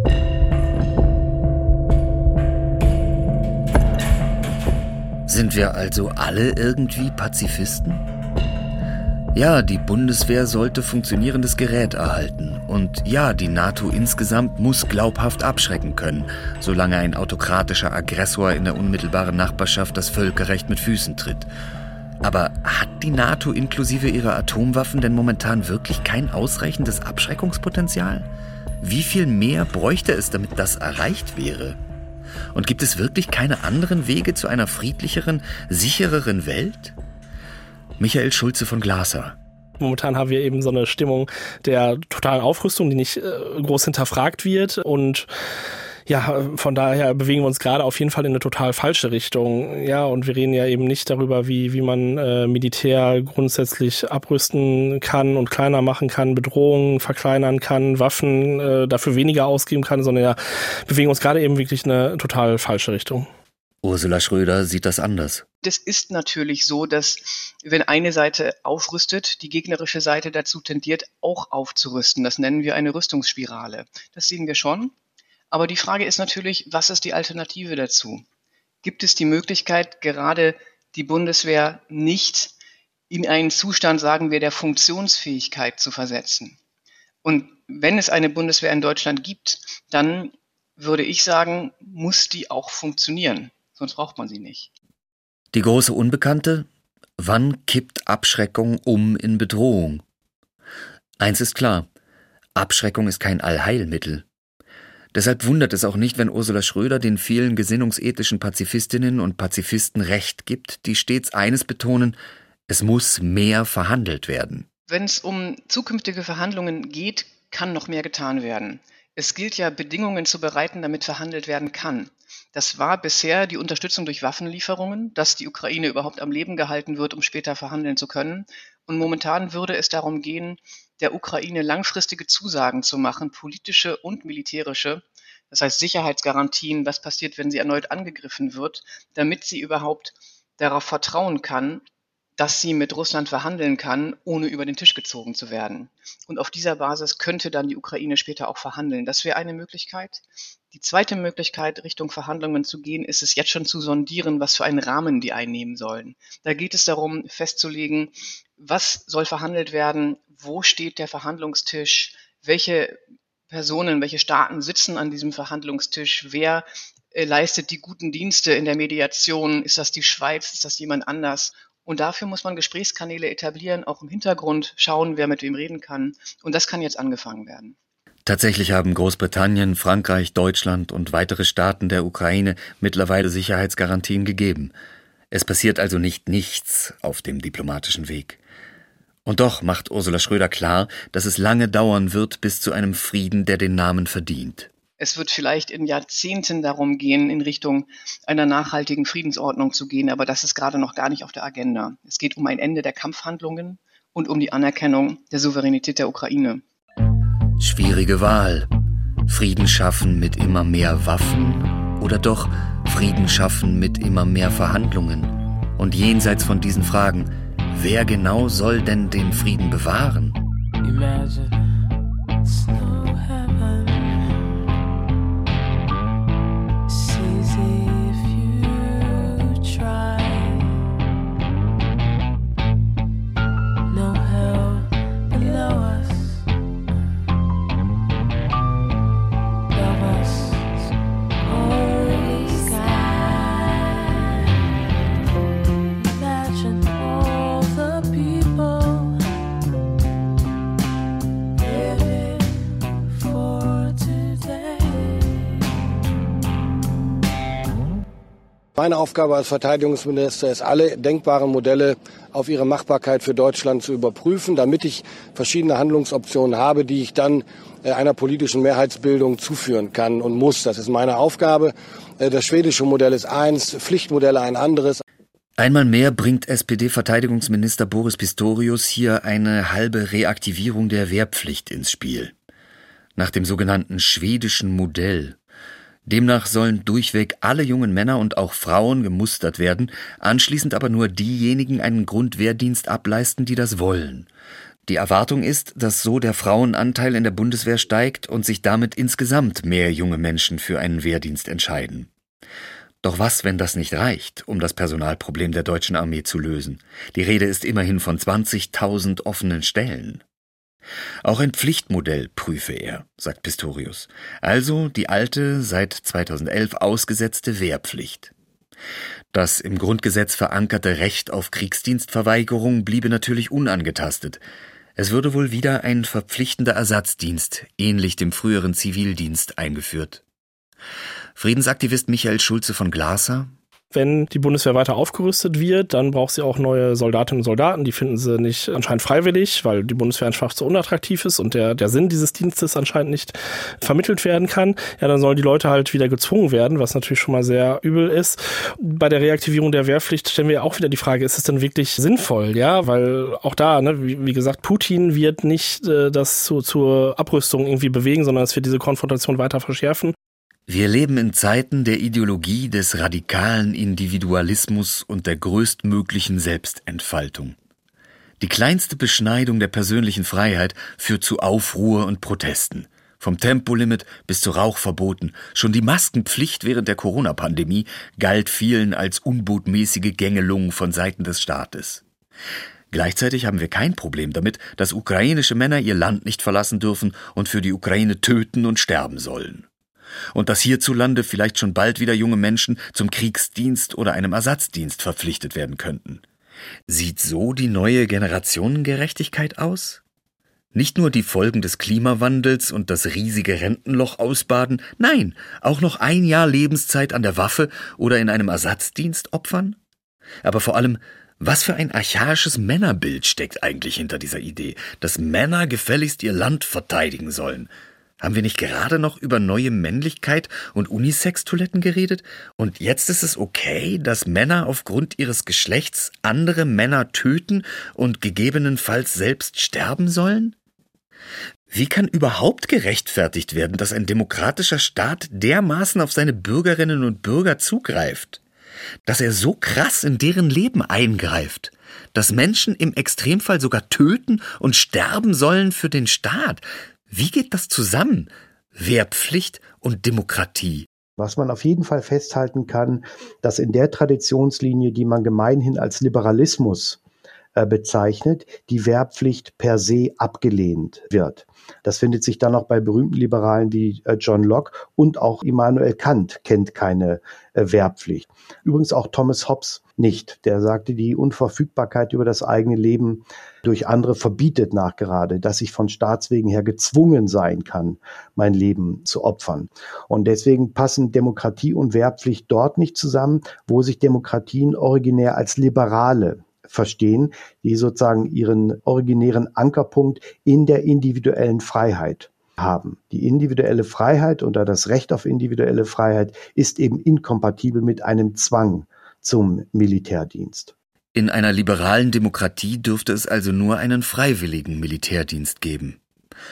Sind wir also alle irgendwie Pazifisten? Ja, die Bundeswehr sollte funktionierendes Gerät erhalten. Und ja, die NATO insgesamt muss glaubhaft abschrecken können, solange ein autokratischer Aggressor in der unmittelbaren Nachbarschaft das Völkerrecht mit Füßen tritt. Aber hat die NATO inklusive ihrer Atomwaffen denn momentan wirklich kein ausreichendes Abschreckungspotenzial? Wie viel mehr bräuchte es, damit das erreicht wäre? Und gibt es wirklich keine anderen Wege zu einer friedlicheren, sichereren Welt? Michael Schulze von Glaser. Momentan haben wir eben so eine Stimmung der totalen Aufrüstung, die nicht groß hinterfragt wird. Und ja, von daher bewegen wir uns gerade auf jeden Fall in eine total falsche Richtung. Ja, und wir reden ja eben nicht darüber, wie man Militär grundsätzlich abrüsten kann und kleiner machen kann, Bedrohungen verkleinern kann, Waffen dafür weniger ausgeben kann, sondern ja, bewegen uns gerade eben wirklich in eine total falsche Richtung. Ursula Schröder sieht das anders. Das ist natürlich so, dass wenn eine Seite aufrüstet, die gegnerische Seite dazu tendiert, auch aufzurüsten. Das nennen wir eine Rüstungsspirale. Das sehen wir schon. Aber die Frage ist natürlich, was ist die Alternative dazu? Gibt es die Möglichkeit, gerade die Bundeswehr nicht in einen Zustand, sagen wir, der Funktionsfähigkeit zu versetzen? Und wenn es eine Bundeswehr in Deutschland gibt, dann würde ich sagen, muss die auch funktionieren. Sonst braucht man sie nicht. Die große Unbekannte: Wann kippt Abschreckung um in Bedrohung? Eins ist klar: Abschreckung ist kein Allheilmittel. Deshalb wundert es auch nicht, wenn Ursula Schröder den vielen gesinnungsethischen Pazifistinnen und Pazifisten Recht gibt, die stets eines betonen: Es muss mehr verhandelt werden. Wenn es um zukünftige Verhandlungen geht, kann noch mehr getan werden. Es gilt ja, Bedingungen zu bereiten, damit verhandelt werden kann. Das war bisher die Unterstützung durch Waffenlieferungen, dass die Ukraine überhaupt am Leben gehalten wird, um später verhandeln zu können. Und momentan würde es darum gehen, der Ukraine langfristige Zusagen zu machen, politische und militärische, das heißt Sicherheitsgarantien, was passiert, wenn sie erneut angegriffen wird, damit sie überhaupt darauf vertrauen kann, dass sie mit Russland verhandeln kann, ohne über den Tisch gezogen zu werden. Und auf dieser Basis könnte dann die Ukraine später auch verhandeln. Das wäre eine Möglichkeit. Die zweite Möglichkeit, Richtung Verhandlungen zu gehen, ist es jetzt schon zu sondieren, was für einen Rahmen die einnehmen sollen. Da geht es darum, festzulegen, was soll verhandelt werden, wo steht der Verhandlungstisch, welche Personen, welche Staaten sitzen an diesem Verhandlungstisch, wer leistet die guten Dienste in der Mediation, ist das die Schweiz, ist das jemand anders? Und dafür muss man Gesprächskanäle etablieren, auch im Hintergrund schauen, wer mit wem reden kann. Und das kann jetzt angefangen werden. Tatsächlich haben Großbritannien, Frankreich, Deutschland und weitere Staaten der Ukraine mittlerweile Sicherheitsgarantien gegeben. Es passiert also nicht nichts auf dem diplomatischen Weg. Und doch macht Ursula Schröder klar, dass es lange dauern wird bis zu einem Frieden, der den Namen verdient. Es wird vielleicht in Jahrzehnten darum gehen, in Richtung einer nachhaltigen Friedensordnung zu gehen, aber das ist gerade noch gar nicht auf der Agenda. Es geht um ein Ende der Kampfhandlungen und um die Anerkennung der Souveränität der Ukraine. Schwierige Wahl. Frieden schaffen mit immer mehr Waffen oder doch Frieden schaffen mit immer mehr Verhandlungen? Und jenseits von diesen Fragen, wer genau soll denn den Frieden bewahren? Imagine snow heaven. It's easy if you try. No hell below us. Above us, only sky. Imagine all the people living for today. Meine Aufgabe als Verteidigungsminister ist, alle denkbaren Modelle auf ihre Machbarkeit für Deutschland zu überprüfen, damit ich verschiedene Handlungsoptionen habe, die ich dann einer politischen Mehrheitsbildung zuführen kann und muss. Das ist meine Aufgabe. Das schwedische Modell ist eins, Pflichtmodelle ein anderes. Einmal mehr bringt SPD-Verteidigungsminister Boris Pistorius hier eine halbe Reaktivierung der Wehrpflicht ins Spiel. Nach dem sogenannten schwedischen Modell. Demnach sollen durchweg alle jungen Männer und auch Frauen gemustert werden, anschließend aber nur diejenigen einen Grundwehrdienst ableisten, die das wollen. Die Erwartung ist, dass so der Frauenanteil in der Bundeswehr steigt und sich damit insgesamt mehr junge Menschen für einen Wehrdienst entscheiden. Doch was, wenn das nicht reicht, um das Personalproblem der deutschen Armee zu lösen? Die Rede ist immerhin von 20.000 offenen Stellen. Auch ein Pflichtmodell prüfe er, sagt Pistorius. Also die alte, seit 2011 ausgesetzte Wehrpflicht. Das im Grundgesetz verankerte Recht auf Kriegsdienstverweigerung bliebe natürlich unangetastet. Es würde wohl wieder ein verpflichtender Ersatzdienst, ähnlich dem früheren Zivildienst, eingeführt. Friedensaktivist Michael Schulze von Glaser: Wenn die Bundeswehr weiter aufgerüstet wird, dann braucht sie auch neue Soldatinnen und Soldaten. Die finden sie nicht anscheinend freiwillig, weil die Bundeswehr einfach zu unattraktiv ist und der Sinn dieses Dienstes anscheinend nicht vermittelt werden kann. Ja, dann sollen die Leute halt wieder gezwungen werden, was natürlich schon mal sehr übel ist. Bei der Reaktivierung der Wehrpflicht stellen wir auch wieder die Frage, ist es denn wirklich sinnvoll? Ja, weil auch da, ne, wie gesagt, Putin wird nicht das zur Abrüstung irgendwie bewegen, sondern es wird diese Konfrontation weiter verschärfen. Wir leben in Zeiten der Ideologie des radikalen Individualismus und der größtmöglichen Selbstentfaltung. Die kleinste Beschneidung der persönlichen Freiheit führt zu Aufruhr und Protesten. Vom Tempolimit bis zu Rauchverboten. Schon die Maskenpflicht während der Corona-Pandemie galt vielen als unbotmäßige Gängelung von Seiten des Staates. Gleichzeitig haben wir kein Problem damit, dass ukrainische Männer ihr Land nicht verlassen dürfen und für die Ukraine töten und sterben sollen. Und dass hierzulande vielleicht schon bald wieder junge Menschen zum Kriegsdienst oder einem Ersatzdienst verpflichtet werden könnten. Sieht so die neue Generationengerechtigkeit aus? Nicht nur die Folgen des Klimawandels und das riesige Rentenloch ausbaden, nein, auch noch 1 Jahr Lebenszeit an der Waffe oder in einem Ersatzdienst opfern? Aber vor allem, was für ein archaisches Männerbild steckt eigentlich hinter dieser Idee, dass Männer gefälligst ihr Land verteidigen sollen? Haben wir nicht gerade noch über neue Männlichkeit und Unisex-Toiletten geredet? Und jetzt ist es okay, dass Männer aufgrund ihres Geschlechts andere Männer töten und gegebenenfalls selbst sterben sollen? Wie kann überhaupt gerechtfertigt werden, dass ein demokratischer Staat dermaßen auf seine Bürgerinnen und Bürger zugreift? Dass er so krass in deren Leben eingreift? Dass Menschen im Extremfall sogar töten und sterben sollen für den Staat? Wie geht das zusammen? Wehrpflicht und Demokratie. Was man auf jeden Fall festhalten kann, dass in der Traditionslinie, die man gemeinhin als Liberalismus bezeichnet, die Wehrpflicht per se abgelehnt wird. Das findet sich dann auch bei berühmten Liberalen wie John Locke und auch Immanuel Kant kennt keine Wehrpflicht. Übrigens auch Thomas Hobbes nicht. Der sagte, die Unverfügbarkeit über das eigene Leben durch andere verbietet nachgerade, dass ich von Staatswegen her gezwungen sein kann, mein Leben zu opfern. Und deswegen passen Demokratie und Wehrpflicht dort nicht zusammen, wo sich Demokratien originär als liberale verstehen, die sozusagen ihren originären Ankerpunkt in der individuellen Freiheit haben. Die individuelle Freiheit oder das Recht auf individuelle Freiheit ist eben inkompatibel mit einem Zwang zum Militärdienst. In einer liberalen Demokratie dürfte es also nur einen freiwilligen Militärdienst geben.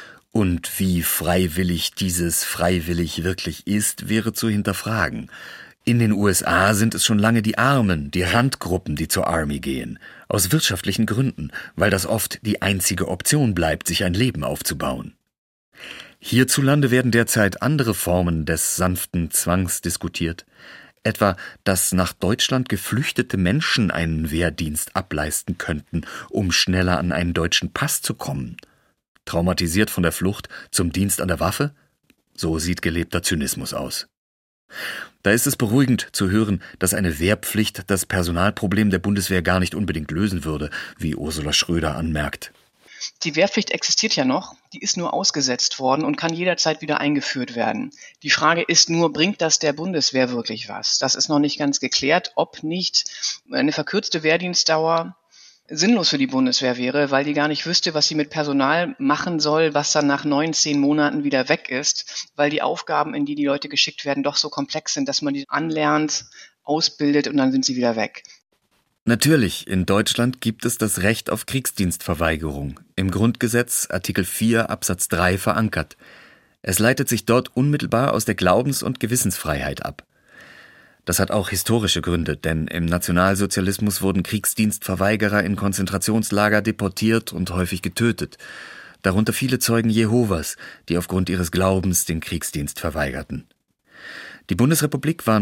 Und wie freiwillig dieses freiwillig wirklich ist, wäre zu hinterfragen. In den USA sind es schon lange die Armen, die Randgruppen, die zur Army gehen. Aus wirtschaftlichen Gründen, weil das oft die einzige Option bleibt, sich ein Leben aufzubauen. Hierzulande werden derzeit andere Formen des sanften Zwangs diskutiert. Etwa, dass nach Deutschland geflüchtete Menschen einen Wehrdienst ableisten könnten, um schneller an einen deutschen Pass zu kommen. Traumatisiert von der Flucht zum Dienst an der Waffe? So sieht gelebter Zynismus aus. Da ist es beruhigend zu hören, dass eine Wehrpflicht das Personalproblem der Bundeswehr gar nicht unbedingt lösen würde, wie Ursula Schröder anmerkt. Die Wehrpflicht existiert ja noch, die ist nur ausgesetzt worden und kann jederzeit wieder eingeführt werden. Die Frage ist nur, bringt das der Bundeswehr wirklich was? Das ist noch nicht ganz geklärt, ob nicht eine verkürzte Wehrdienstdauer sinnlos für die Bundeswehr wäre, weil die gar nicht wüsste, was sie mit Personal machen soll, was dann nach 9-10 Monaten wieder weg ist, weil die Aufgaben, in die die Leute geschickt werden, doch so komplex sind, dass man die anlernt, ausbildet und dann sind sie wieder weg. Natürlich, in Deutschland gibt es das Recht auf Kriegsdienstverweigerung, im Grundgesetz Artikel 4 Absatz 3 verankert. Es leitet sich dort unmittelbar aus der Glaubens- und Gewissensfreiheit ab. Das hat auch historische Gründe, denn im Nationalsozialismus wurden Kriegsdienstverweigerer in Konzentrationslager deportiert und häufig getötet. Darunter viele Zeugen Jehovas, die aufgrund ihres Glaubens den Kriegsdienst verweigerten. Die Bundesrepublik war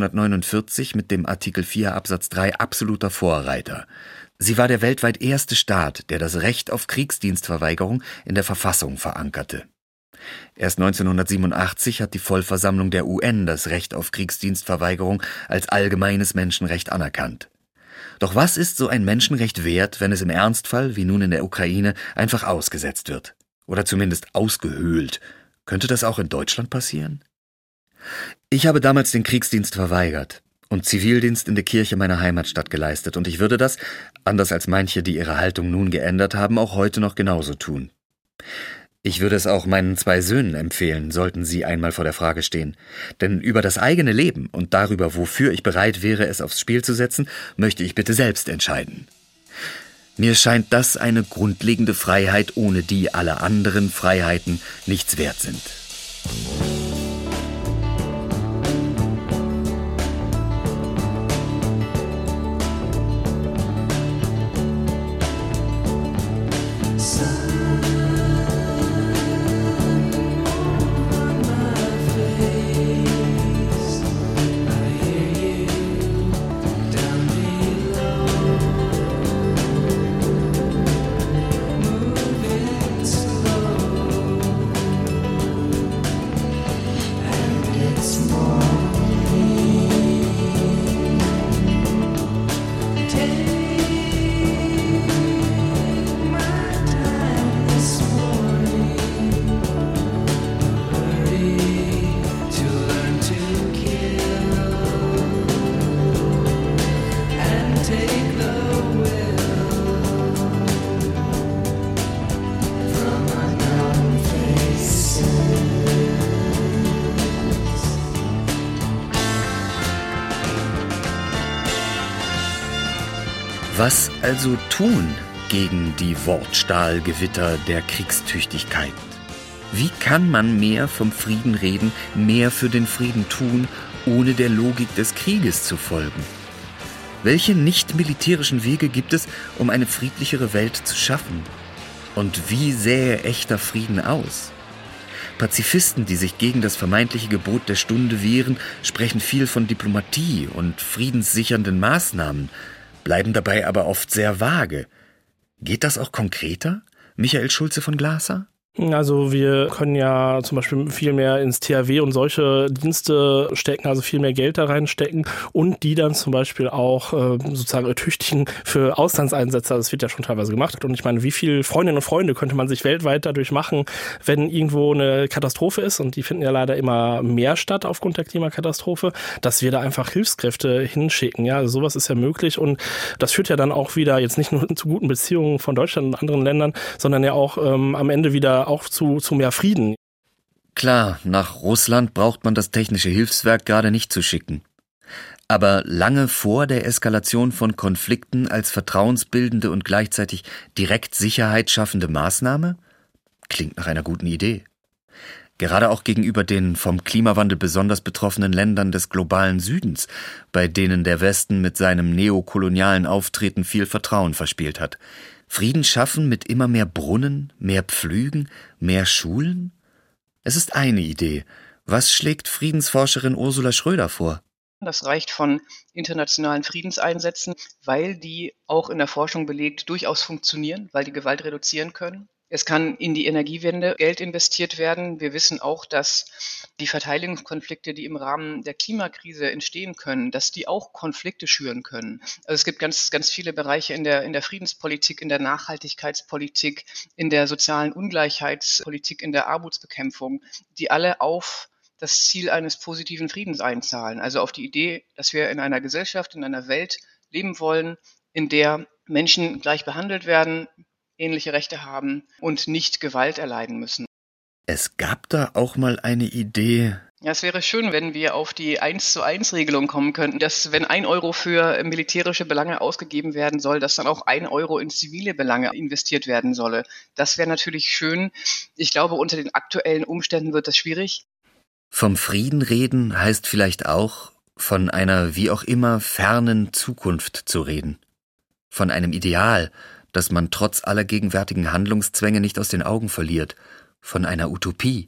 1949 mit dem Artikel 4 Absatz 3 absoluter Vorreiter. Sie war der weltweit erste Staat, der das Recht auf Kriegsdienstverweigerung in der Verfassung verankerte. Erst 1987 hat die Vollversammlung der UN das Recht auf Kriegsdienstverweigerung als allgemeines Menschenrecht anerkannt. Doch was ist so ein Menschenrecht wert, wenn es im Ernstfall, wie nun in der Ukraine, einfach ausgesetzt wird? Oder zumindest ausgehöhlt? Könnte das auch in Deutschland passieren? Ich habe damals den Kriegsdienst verweigert und Zivildienst in der Kirche meiner Heimatstadt geleistet, und ich würde das, anders als manche, die ihre Haltung nun geändert haben, auch heute noch genauso tun. Ich würde es auch meinen 2 Söhnen empfehlen, sollten sie einmal vor der Frage stehen. Denn über das eigene Leben und darüber, wofür ich bereit wäre, es aufs Spiel zu setzen, möchte ich bitte selbst entscheiden. Mir scheint das eine grundlegende Freiheit, ohne die alle anderen Freiheiten nichts wert sind. Was also tun gegen die Wortstahlgewitter der Kriegstüchtigkeit? Wie kann man mehr vom Frieden reden, mehr für den Frieden tun, ohne der Logik des Krieges zu folgen? Welche nicht-militärischen Wege gibt es, um eine friedlichere Welt zu schaffen? Und wie sähe echter Frieden aus? Pazifisten, die sich gegen das vermeintliche Gebot der Stunde wehren, sprechen viel von Diplomatie und friedenssichernden Maßnahmen, bleiben dabei aber oft sehr vage. Geht das auch konkreter, Michael Schulze von Glaser? Also wir können ja zum Beispiel viel mehr ins THW und solche Dienste stecken, also viel mehr Geld da reinstecken und die dann zum Beispiel auch sozusagen ertüchtigen für Auslandseinsätze. Das wird ja schon teilweise gemacht. Und ich meine, wie viele Freundinnen und Freunde könnte man sich weltweit dadurch machen, wenn irgendwo eine Katastrophe ist, und die finden ja leider immer mehr statt aufgrund der Klimakatastrophe, dass wir da einfach Hilfskräfte hinschicken. Ja, also sowas ist ja möglich, und das führt ja dann auch wieder jetzt nicht nur zu guten Beziehungen von Deutschland und anderen Ländern, sondern ja auch am Ende wieder auch zu mehr Frieden. Klar, nach Russland braucht man das technische Hilfswerk gerade nicht zu schicken. Aber lange vor der Eskalation von Konflikten als vertrauensbildende und gleichzeitig direkt Sicherheit schaffende Maßnahme? Klingt nach einer guten Idee. Gerade auch gegenüber den vom Klimawandel besonders betroffenen Ländern des globalen Südens, bei denen der Westen mit seinem neokolonialen Auftreten viel Vertrauen verspielt hat. Frieden schaffen mit immer mehr Brunnen, mehr Pflügen, mehr Schulen? Es ist eine Idee. Was schlägt Friedensforscherin Ursula Schröder vor? Das reicht von internationalen Friedenseinsätzen, weil die auch in der Forschung belegt durchaus funktionieren, weil die Gewalt reduzieren können. Es kann in die Energiewende Geld investiert werden. Wir wissen auch, dass die Verteidigungskonflikte, die im Rahmen der Klimakrise entstehen können, dass die auch Konflikte schüren können. Also es gibt ganz, ganz viele Bereiche in der Friedenspolitik, in der Nachhaltigkeitspolitik, in der sozialen Ungleichheitspolitik, in der Armutsbekämpfung, die alle auf das Ziel eines positiven Friedens einzahlen. Also auf die Idee, dass wir in einer Gesellschaft, in einer Welt leben wollen, in der Menschen gleich behandelt werden, ähnliche Rechte haben und nicht Gewalt erleiden müssen. Es gab da auch mal eine Idee. Ja, es wäre schön, wenn wir auf die 1:1-Regelung kommen könnten, dass wenn 1 Euro für militärische Belange ausgegeben werden soll, dass dann auch 1 Euro in zivile Belange investiert werden solle. Das wäre natürlich schön. Ich glaube, unter den aktuellen Umständen wird das schwierig. Vom Frieden reden heißt vielleicht auch, von einer wie auch immer fernen Zukunft zu reden. Von einem Ideal, das man trotz aller gegenwärtigen Handlungszwänge nicht aus den Augen verliert, von einer Utopie.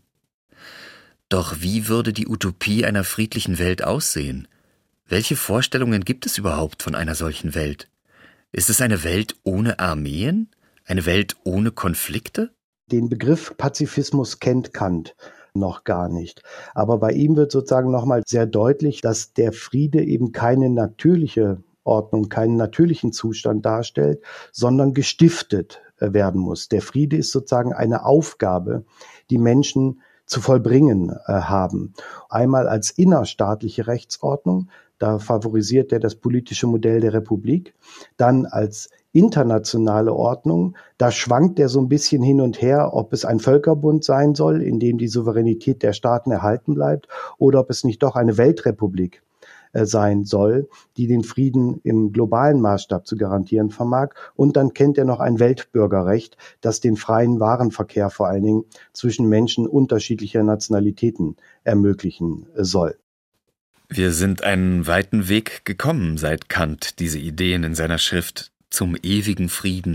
Doch wie würde die Utopie einer friedlichen Welt aussehen? Welche Vorstellungen gibt es überhaupt von einer solchen Welt? Ist es eine Welt ohne Armeen? Eine Welt ohne Konflikte? Den Begriff Pazifismus kennt Kant noch gar nicht. Aber bei ihm wird sozusagen nochmal sehr deutlich, dass der Friede eben keine natürliche Ordnung, keinen natürlichen Zustand darstellt, sondern gestiftet werden muss. Der Friede ist sozusagen eine Aufgabe, die Menschen zu vollbringen haben. Einmal als innerstaatliche Rechtsordnung, da favorisiert er das politische Modell der Republik, dann als internationale Ordnung, da schwankt er so ein bisschen hin und her, ob es ein Völkerbund sein soll, in dem die Souveränität der Staaten erhalten bleibt, oder ob es nicht doch eine Weltrepublik sein soll, die den Frieden im globalen Maßstab zu garantieren vermag. Und dann kennt er noch ein Weltbürgerrecht, das den freien Warenverkehr vor allen Dingen zwischen Menschen unterschiedlicher Nationalitäten ermöglichen soll. Wir sind einen weiten Weg gekommen, seit Kant diese Ideen in seiner Schrift Zum ewigen Frieden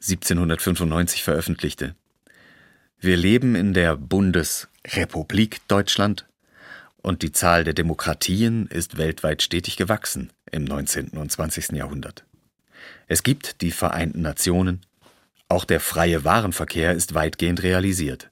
1795 veröffentlichte. Wir leben in der Bundesrepublik Deutschland und die Zahl der Demokratien ist weltweit stetig gewachsen im 19. und 20. Jahrhundert. Es gibt die Vereinten Nationen, auch der freie Warenverkehr ist weitgehend realisiert.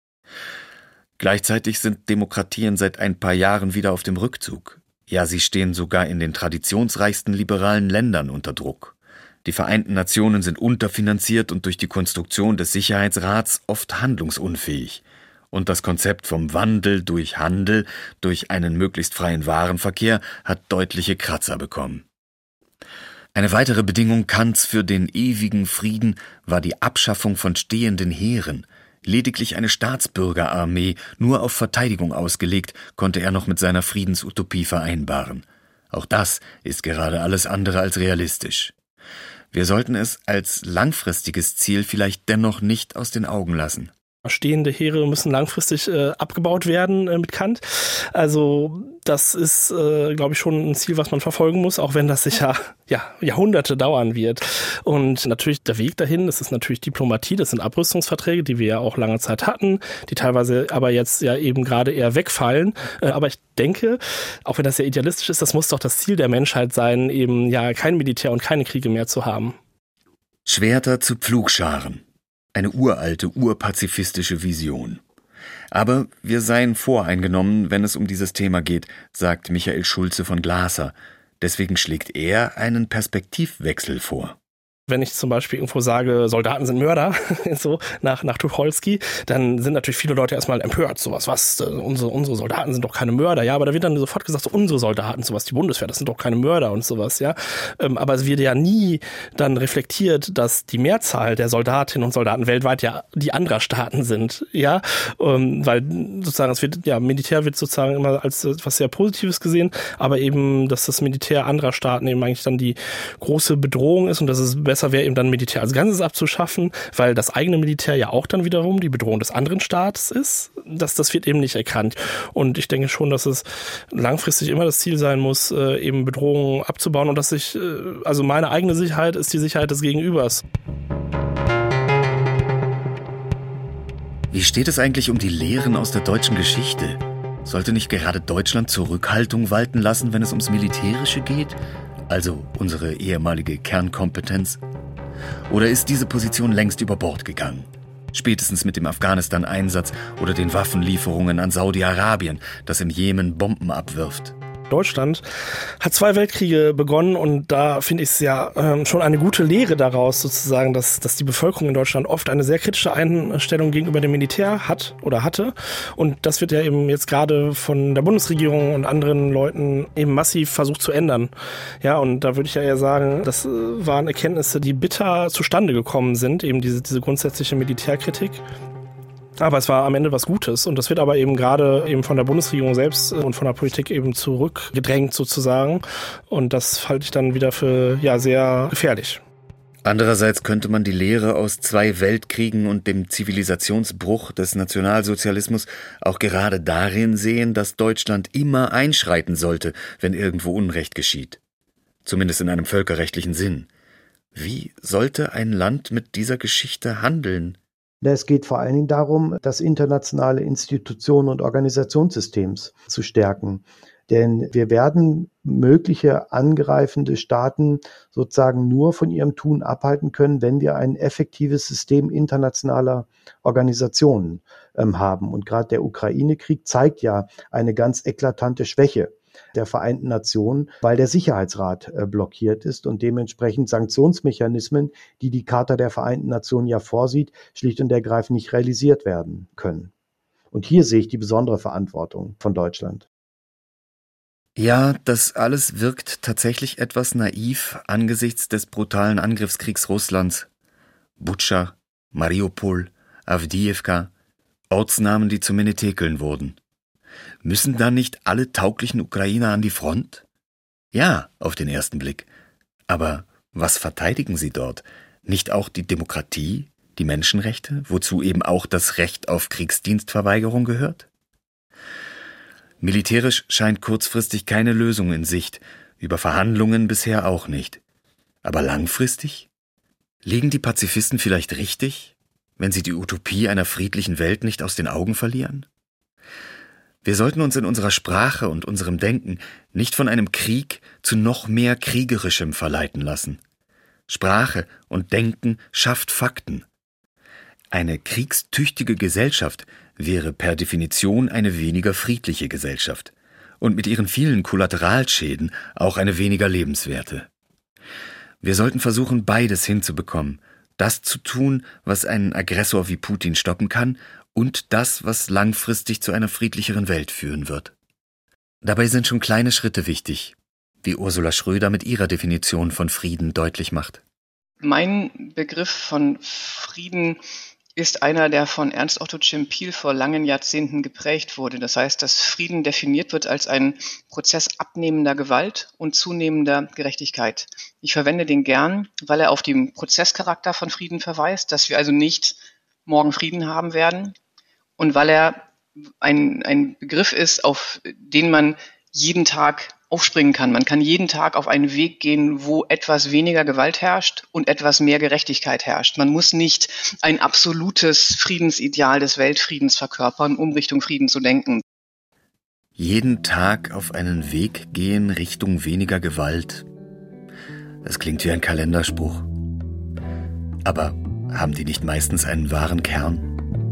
Gleichzeitig sind Demokratien seit ein paar Jahren wieder auf dem Rückzug. Ja, sie stehen sogar in den traditionsreichsten liberalen Ländern unter Druck. Die Vereinten Nationen sind unterfinanziert und durch die Konstruktion des Sicherheitsrats oft handlungsunfähig. Und das Konzept vom Wandel durch Handel, durch einen möglichst freien Warenverkehr, hat deutliche Kratzer bekommen. Eine weitere Bedingung Kants für den ewigen Frieden war die Abschaffung von stehenden Heeren. Lediglich eine Staatsbürgerarmee, nur auf Verteidigung ausgelegt, konnte er noch mit seiner Friedensutopie vereinbaren. Auch das ist gerade alles andere als realistisch. Wir sollten es als langfristiges Ziel vielleicht dennoch nicht aus den Augen lassen. Stehende Heere müssen langfristig abgebaut werden mit Kant. Also das ist, glaube ich, schon ein Ziel, was man verfolgen muss, auch wenn das sicher Jahrhunderte dauern wird. Und natürlich der Weg dahin, das ist natürlich Diplomatie, das sind Abrüstungsverträge, die wir ja auch lange Zeit hatten, die teilweise aber jetzt ja eben gerade eher wegfallen. Aber ich denke, auch wenn das ja idealistisch ist, das muss doch das Ziel der Menschheit sein, eben ja kein Militär und keine Kriege mehr zu haben. Schwerter zu Pflugscharen. Eine uralte, urpazifistische Vision. Aber wir seien voreingenommen, wenn es um dieses Thema geht, sagt Michael Schulze von Glaser. Deswegen schlägt er einen Perspektivwechsel vor. Wenn ich zum Beispiel irgendwo sage, Soldaten sind Mörder, so nach Tucholsky, dann sind natürlich viele Leute erstmal empört. Sowas, unsere Soldaten sind doch keine Mörder. Ja, aber da wird dann sofort gesagt, so, unsere Soldaten, sowas, die Bundeswehr, das sind doch keine Mörder und sowas, ja. Aber es wird ja nie dann reflektiert, dass die Mehrzahl der Soldatinnen und Soldaten weltweit ja die anderer Staaten sind, ja. Weil sozusagen, Militär wird sozusagen immer als etwas sehr Positives gesehen, aber eben, dass das Militär anderer Staaten eben eigentlich dann die große Bedrohung ist und dass es besser wäre, eben dann Militär als Ganzes abzuschaffen, weil das eigene Militär ja auch dann wiederum die Bedrohung des anderen Staates ist. Das wird eben nicht erkannt. Und ich denke schon, dass es langfristig immer das Ziel sein muss, eben Bedrohungen abzubauen und dass also meine eigene Sicherheit ist die Sicherheit des Gegenübers. Wie steht es eigentlich um die Lehren aus der deutschen Geschichte? Sollte nicht gerade Deutschland Zurückhaltung walten lassen, wenn es ums Militärische geht? Also unsere ehemalige Kernkompetenz? Oder ist diese Position längst über Bord gegangen? Spätestens mit dem Afghanistan-Einsatz oder den Waffenlieferungen an Saudi-Arabien, das im Jemen Bomben abwirft. Deutschland hat 2 Weltkriege begonnen und da finde ich es ja schon eine gute Lehre daraus sozusagen, dass die Bevölkerung in Deutschland oft eine sehr kritische Einstellung gegenüber dem Militär hat oder hatte und das wird ja eben jetzt gerade von der Bundesregierung und anderen Leuten eben massiv versucht zu ändern. Ja, und da würde ich ja eher sagen, das waren Erkenntnisse, die bitter zustande gekommen sind, eben diese grundsätzliche Militärkritik. Aber es war am Ende was Gutes und das wird aber eben gerade eben von der Bundesregierung selbst und von der Politik eben zurückgedrängt sozusagen und das halte ich dann wieder für sehr gefährlich. Andererseits könnte man die Lehre aus 2 Weltkriegen und dem Zivilisationsbruch des Nationalsozialismus auch gerade darin sehen, dass Deutschland immer einschreiten sollte, wenn irgendwo Unrecht geschieht. Zumindest in einem völkerrechtlichen Sinn. Wie sollte ein Land mit dieser Geschichte handeln? Es geht vor allen Dingen darum, das internationale Institutionen- und Organisationssystems zu stärken. Denn wir werden mögliche angreifende Staaten sozusagen nur von ihrem Tun abhalten können, wenn wir ein effektives System internationaler Organisationen haben. Und gerade der Ukraine-Krieg zeigt ja eine ganz eklatante Schwäche der Vereinten Nationen, weil der Sicherheitsrat blockiert ist und dementsprechend Sanktionsmechanismen, die die Charta der Vereinten Nationen ja vorsieht, schlicht und ergreifend nicht realisiert werden können. Und hier sehe ich die besondere Verantwortung von Deutschland. Ja, das alles wirkt tatsächlich etwas naiv angesichts des brutalen Angriffskriegs Russlands. Butscha, Mariupol, Awdijiwka, Ortsnamen, die zu Menetekeln wurden. Müssen dann nicht alle tauglichen Ukrainer an die Front? Ja, auf den ersten Blick. Aber was verteidigen sie dort? Nicht auch die Demokratie, die Menschenrechte, wozu eben auch das Recht auf Kriegsdienstverweigerung gehört? Militärisch scheint kurzfristig keine Lösung in Sicht, über Verhandlungen bisher auch nicht. Aber langfristig? Liegen die Pazifisten vielleicht richtig, wenn sie die Utopie einer friedlichen Welt nicht aus den Augen verlieren? Wir sollten uns in unserer Sprache und unserem Denken nicht von einem Krieg zu noch mehr Kriegerischem verleiten lassen. Sprache und Denken schafft Fakten. Eine kriegstüchtige Gesellschaft wäre per Definition eine weniger friedliche Gesellschaft und mit ihren vielen Kollateralschäden auch eine weniger lebenswerte. Wir sollten versuchen, beides hinzubekommen, das zu tun, was einen Aggressor wie Putin stoppen kann, und das, was langfristig zu einer friedlicheren Welt führen wird. Dabei sind schon kleine Schritte wichtig, wie Ursula Schröder mit ihrer Definition von Frieden deutlich macht. Mein Begriff von Frieden ist einer, der von Ernst Otto Czempiel vor langen Jahrzehnten geprägt wurde. Das heißt, dass Frieden definiert wird als ein Prozess abnehmender Gewalt und zunehmender Gerechtigkeit. Ich verwende den gern, weil er auf den Prozesscharakter von Frieden verweist, dass wir also nicht morgen Frieden haben werden und weil er ein Begriff ist, auf den man jeden Tag aufspringen kann. Man kann jeden Tag auf einen Weg gehen, wo etwas weniger Gewalt herrscht und etwas mehr Gerechtigkeit herrscht. Man muss nicht ein absolutes Friedensideal des Weltfriedens verkörpern, um Richtung Frieden zu denken. Jeden Tag auf einen Weg gehen Richtung weniger Gewalt. Das klingt wie ein Kalenderspruch. Aber haben die nicht meistens einen wahren Kern?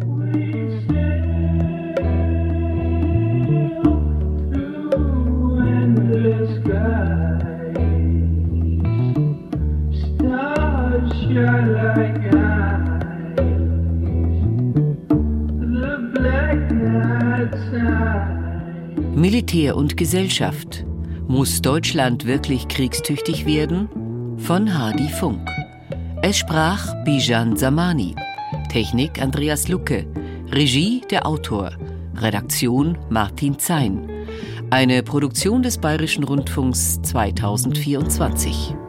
Militär und Gesellschaft. Muss Deutschland wirklich kriegstüchtig werden? Von Hadi Funk. Es sprach Bijan Zamani. Technik Andreas Lucke. Regie der Autor. Redaktion Martin Zein. Eine Produktion des Bayerischen Rundfunks 2024.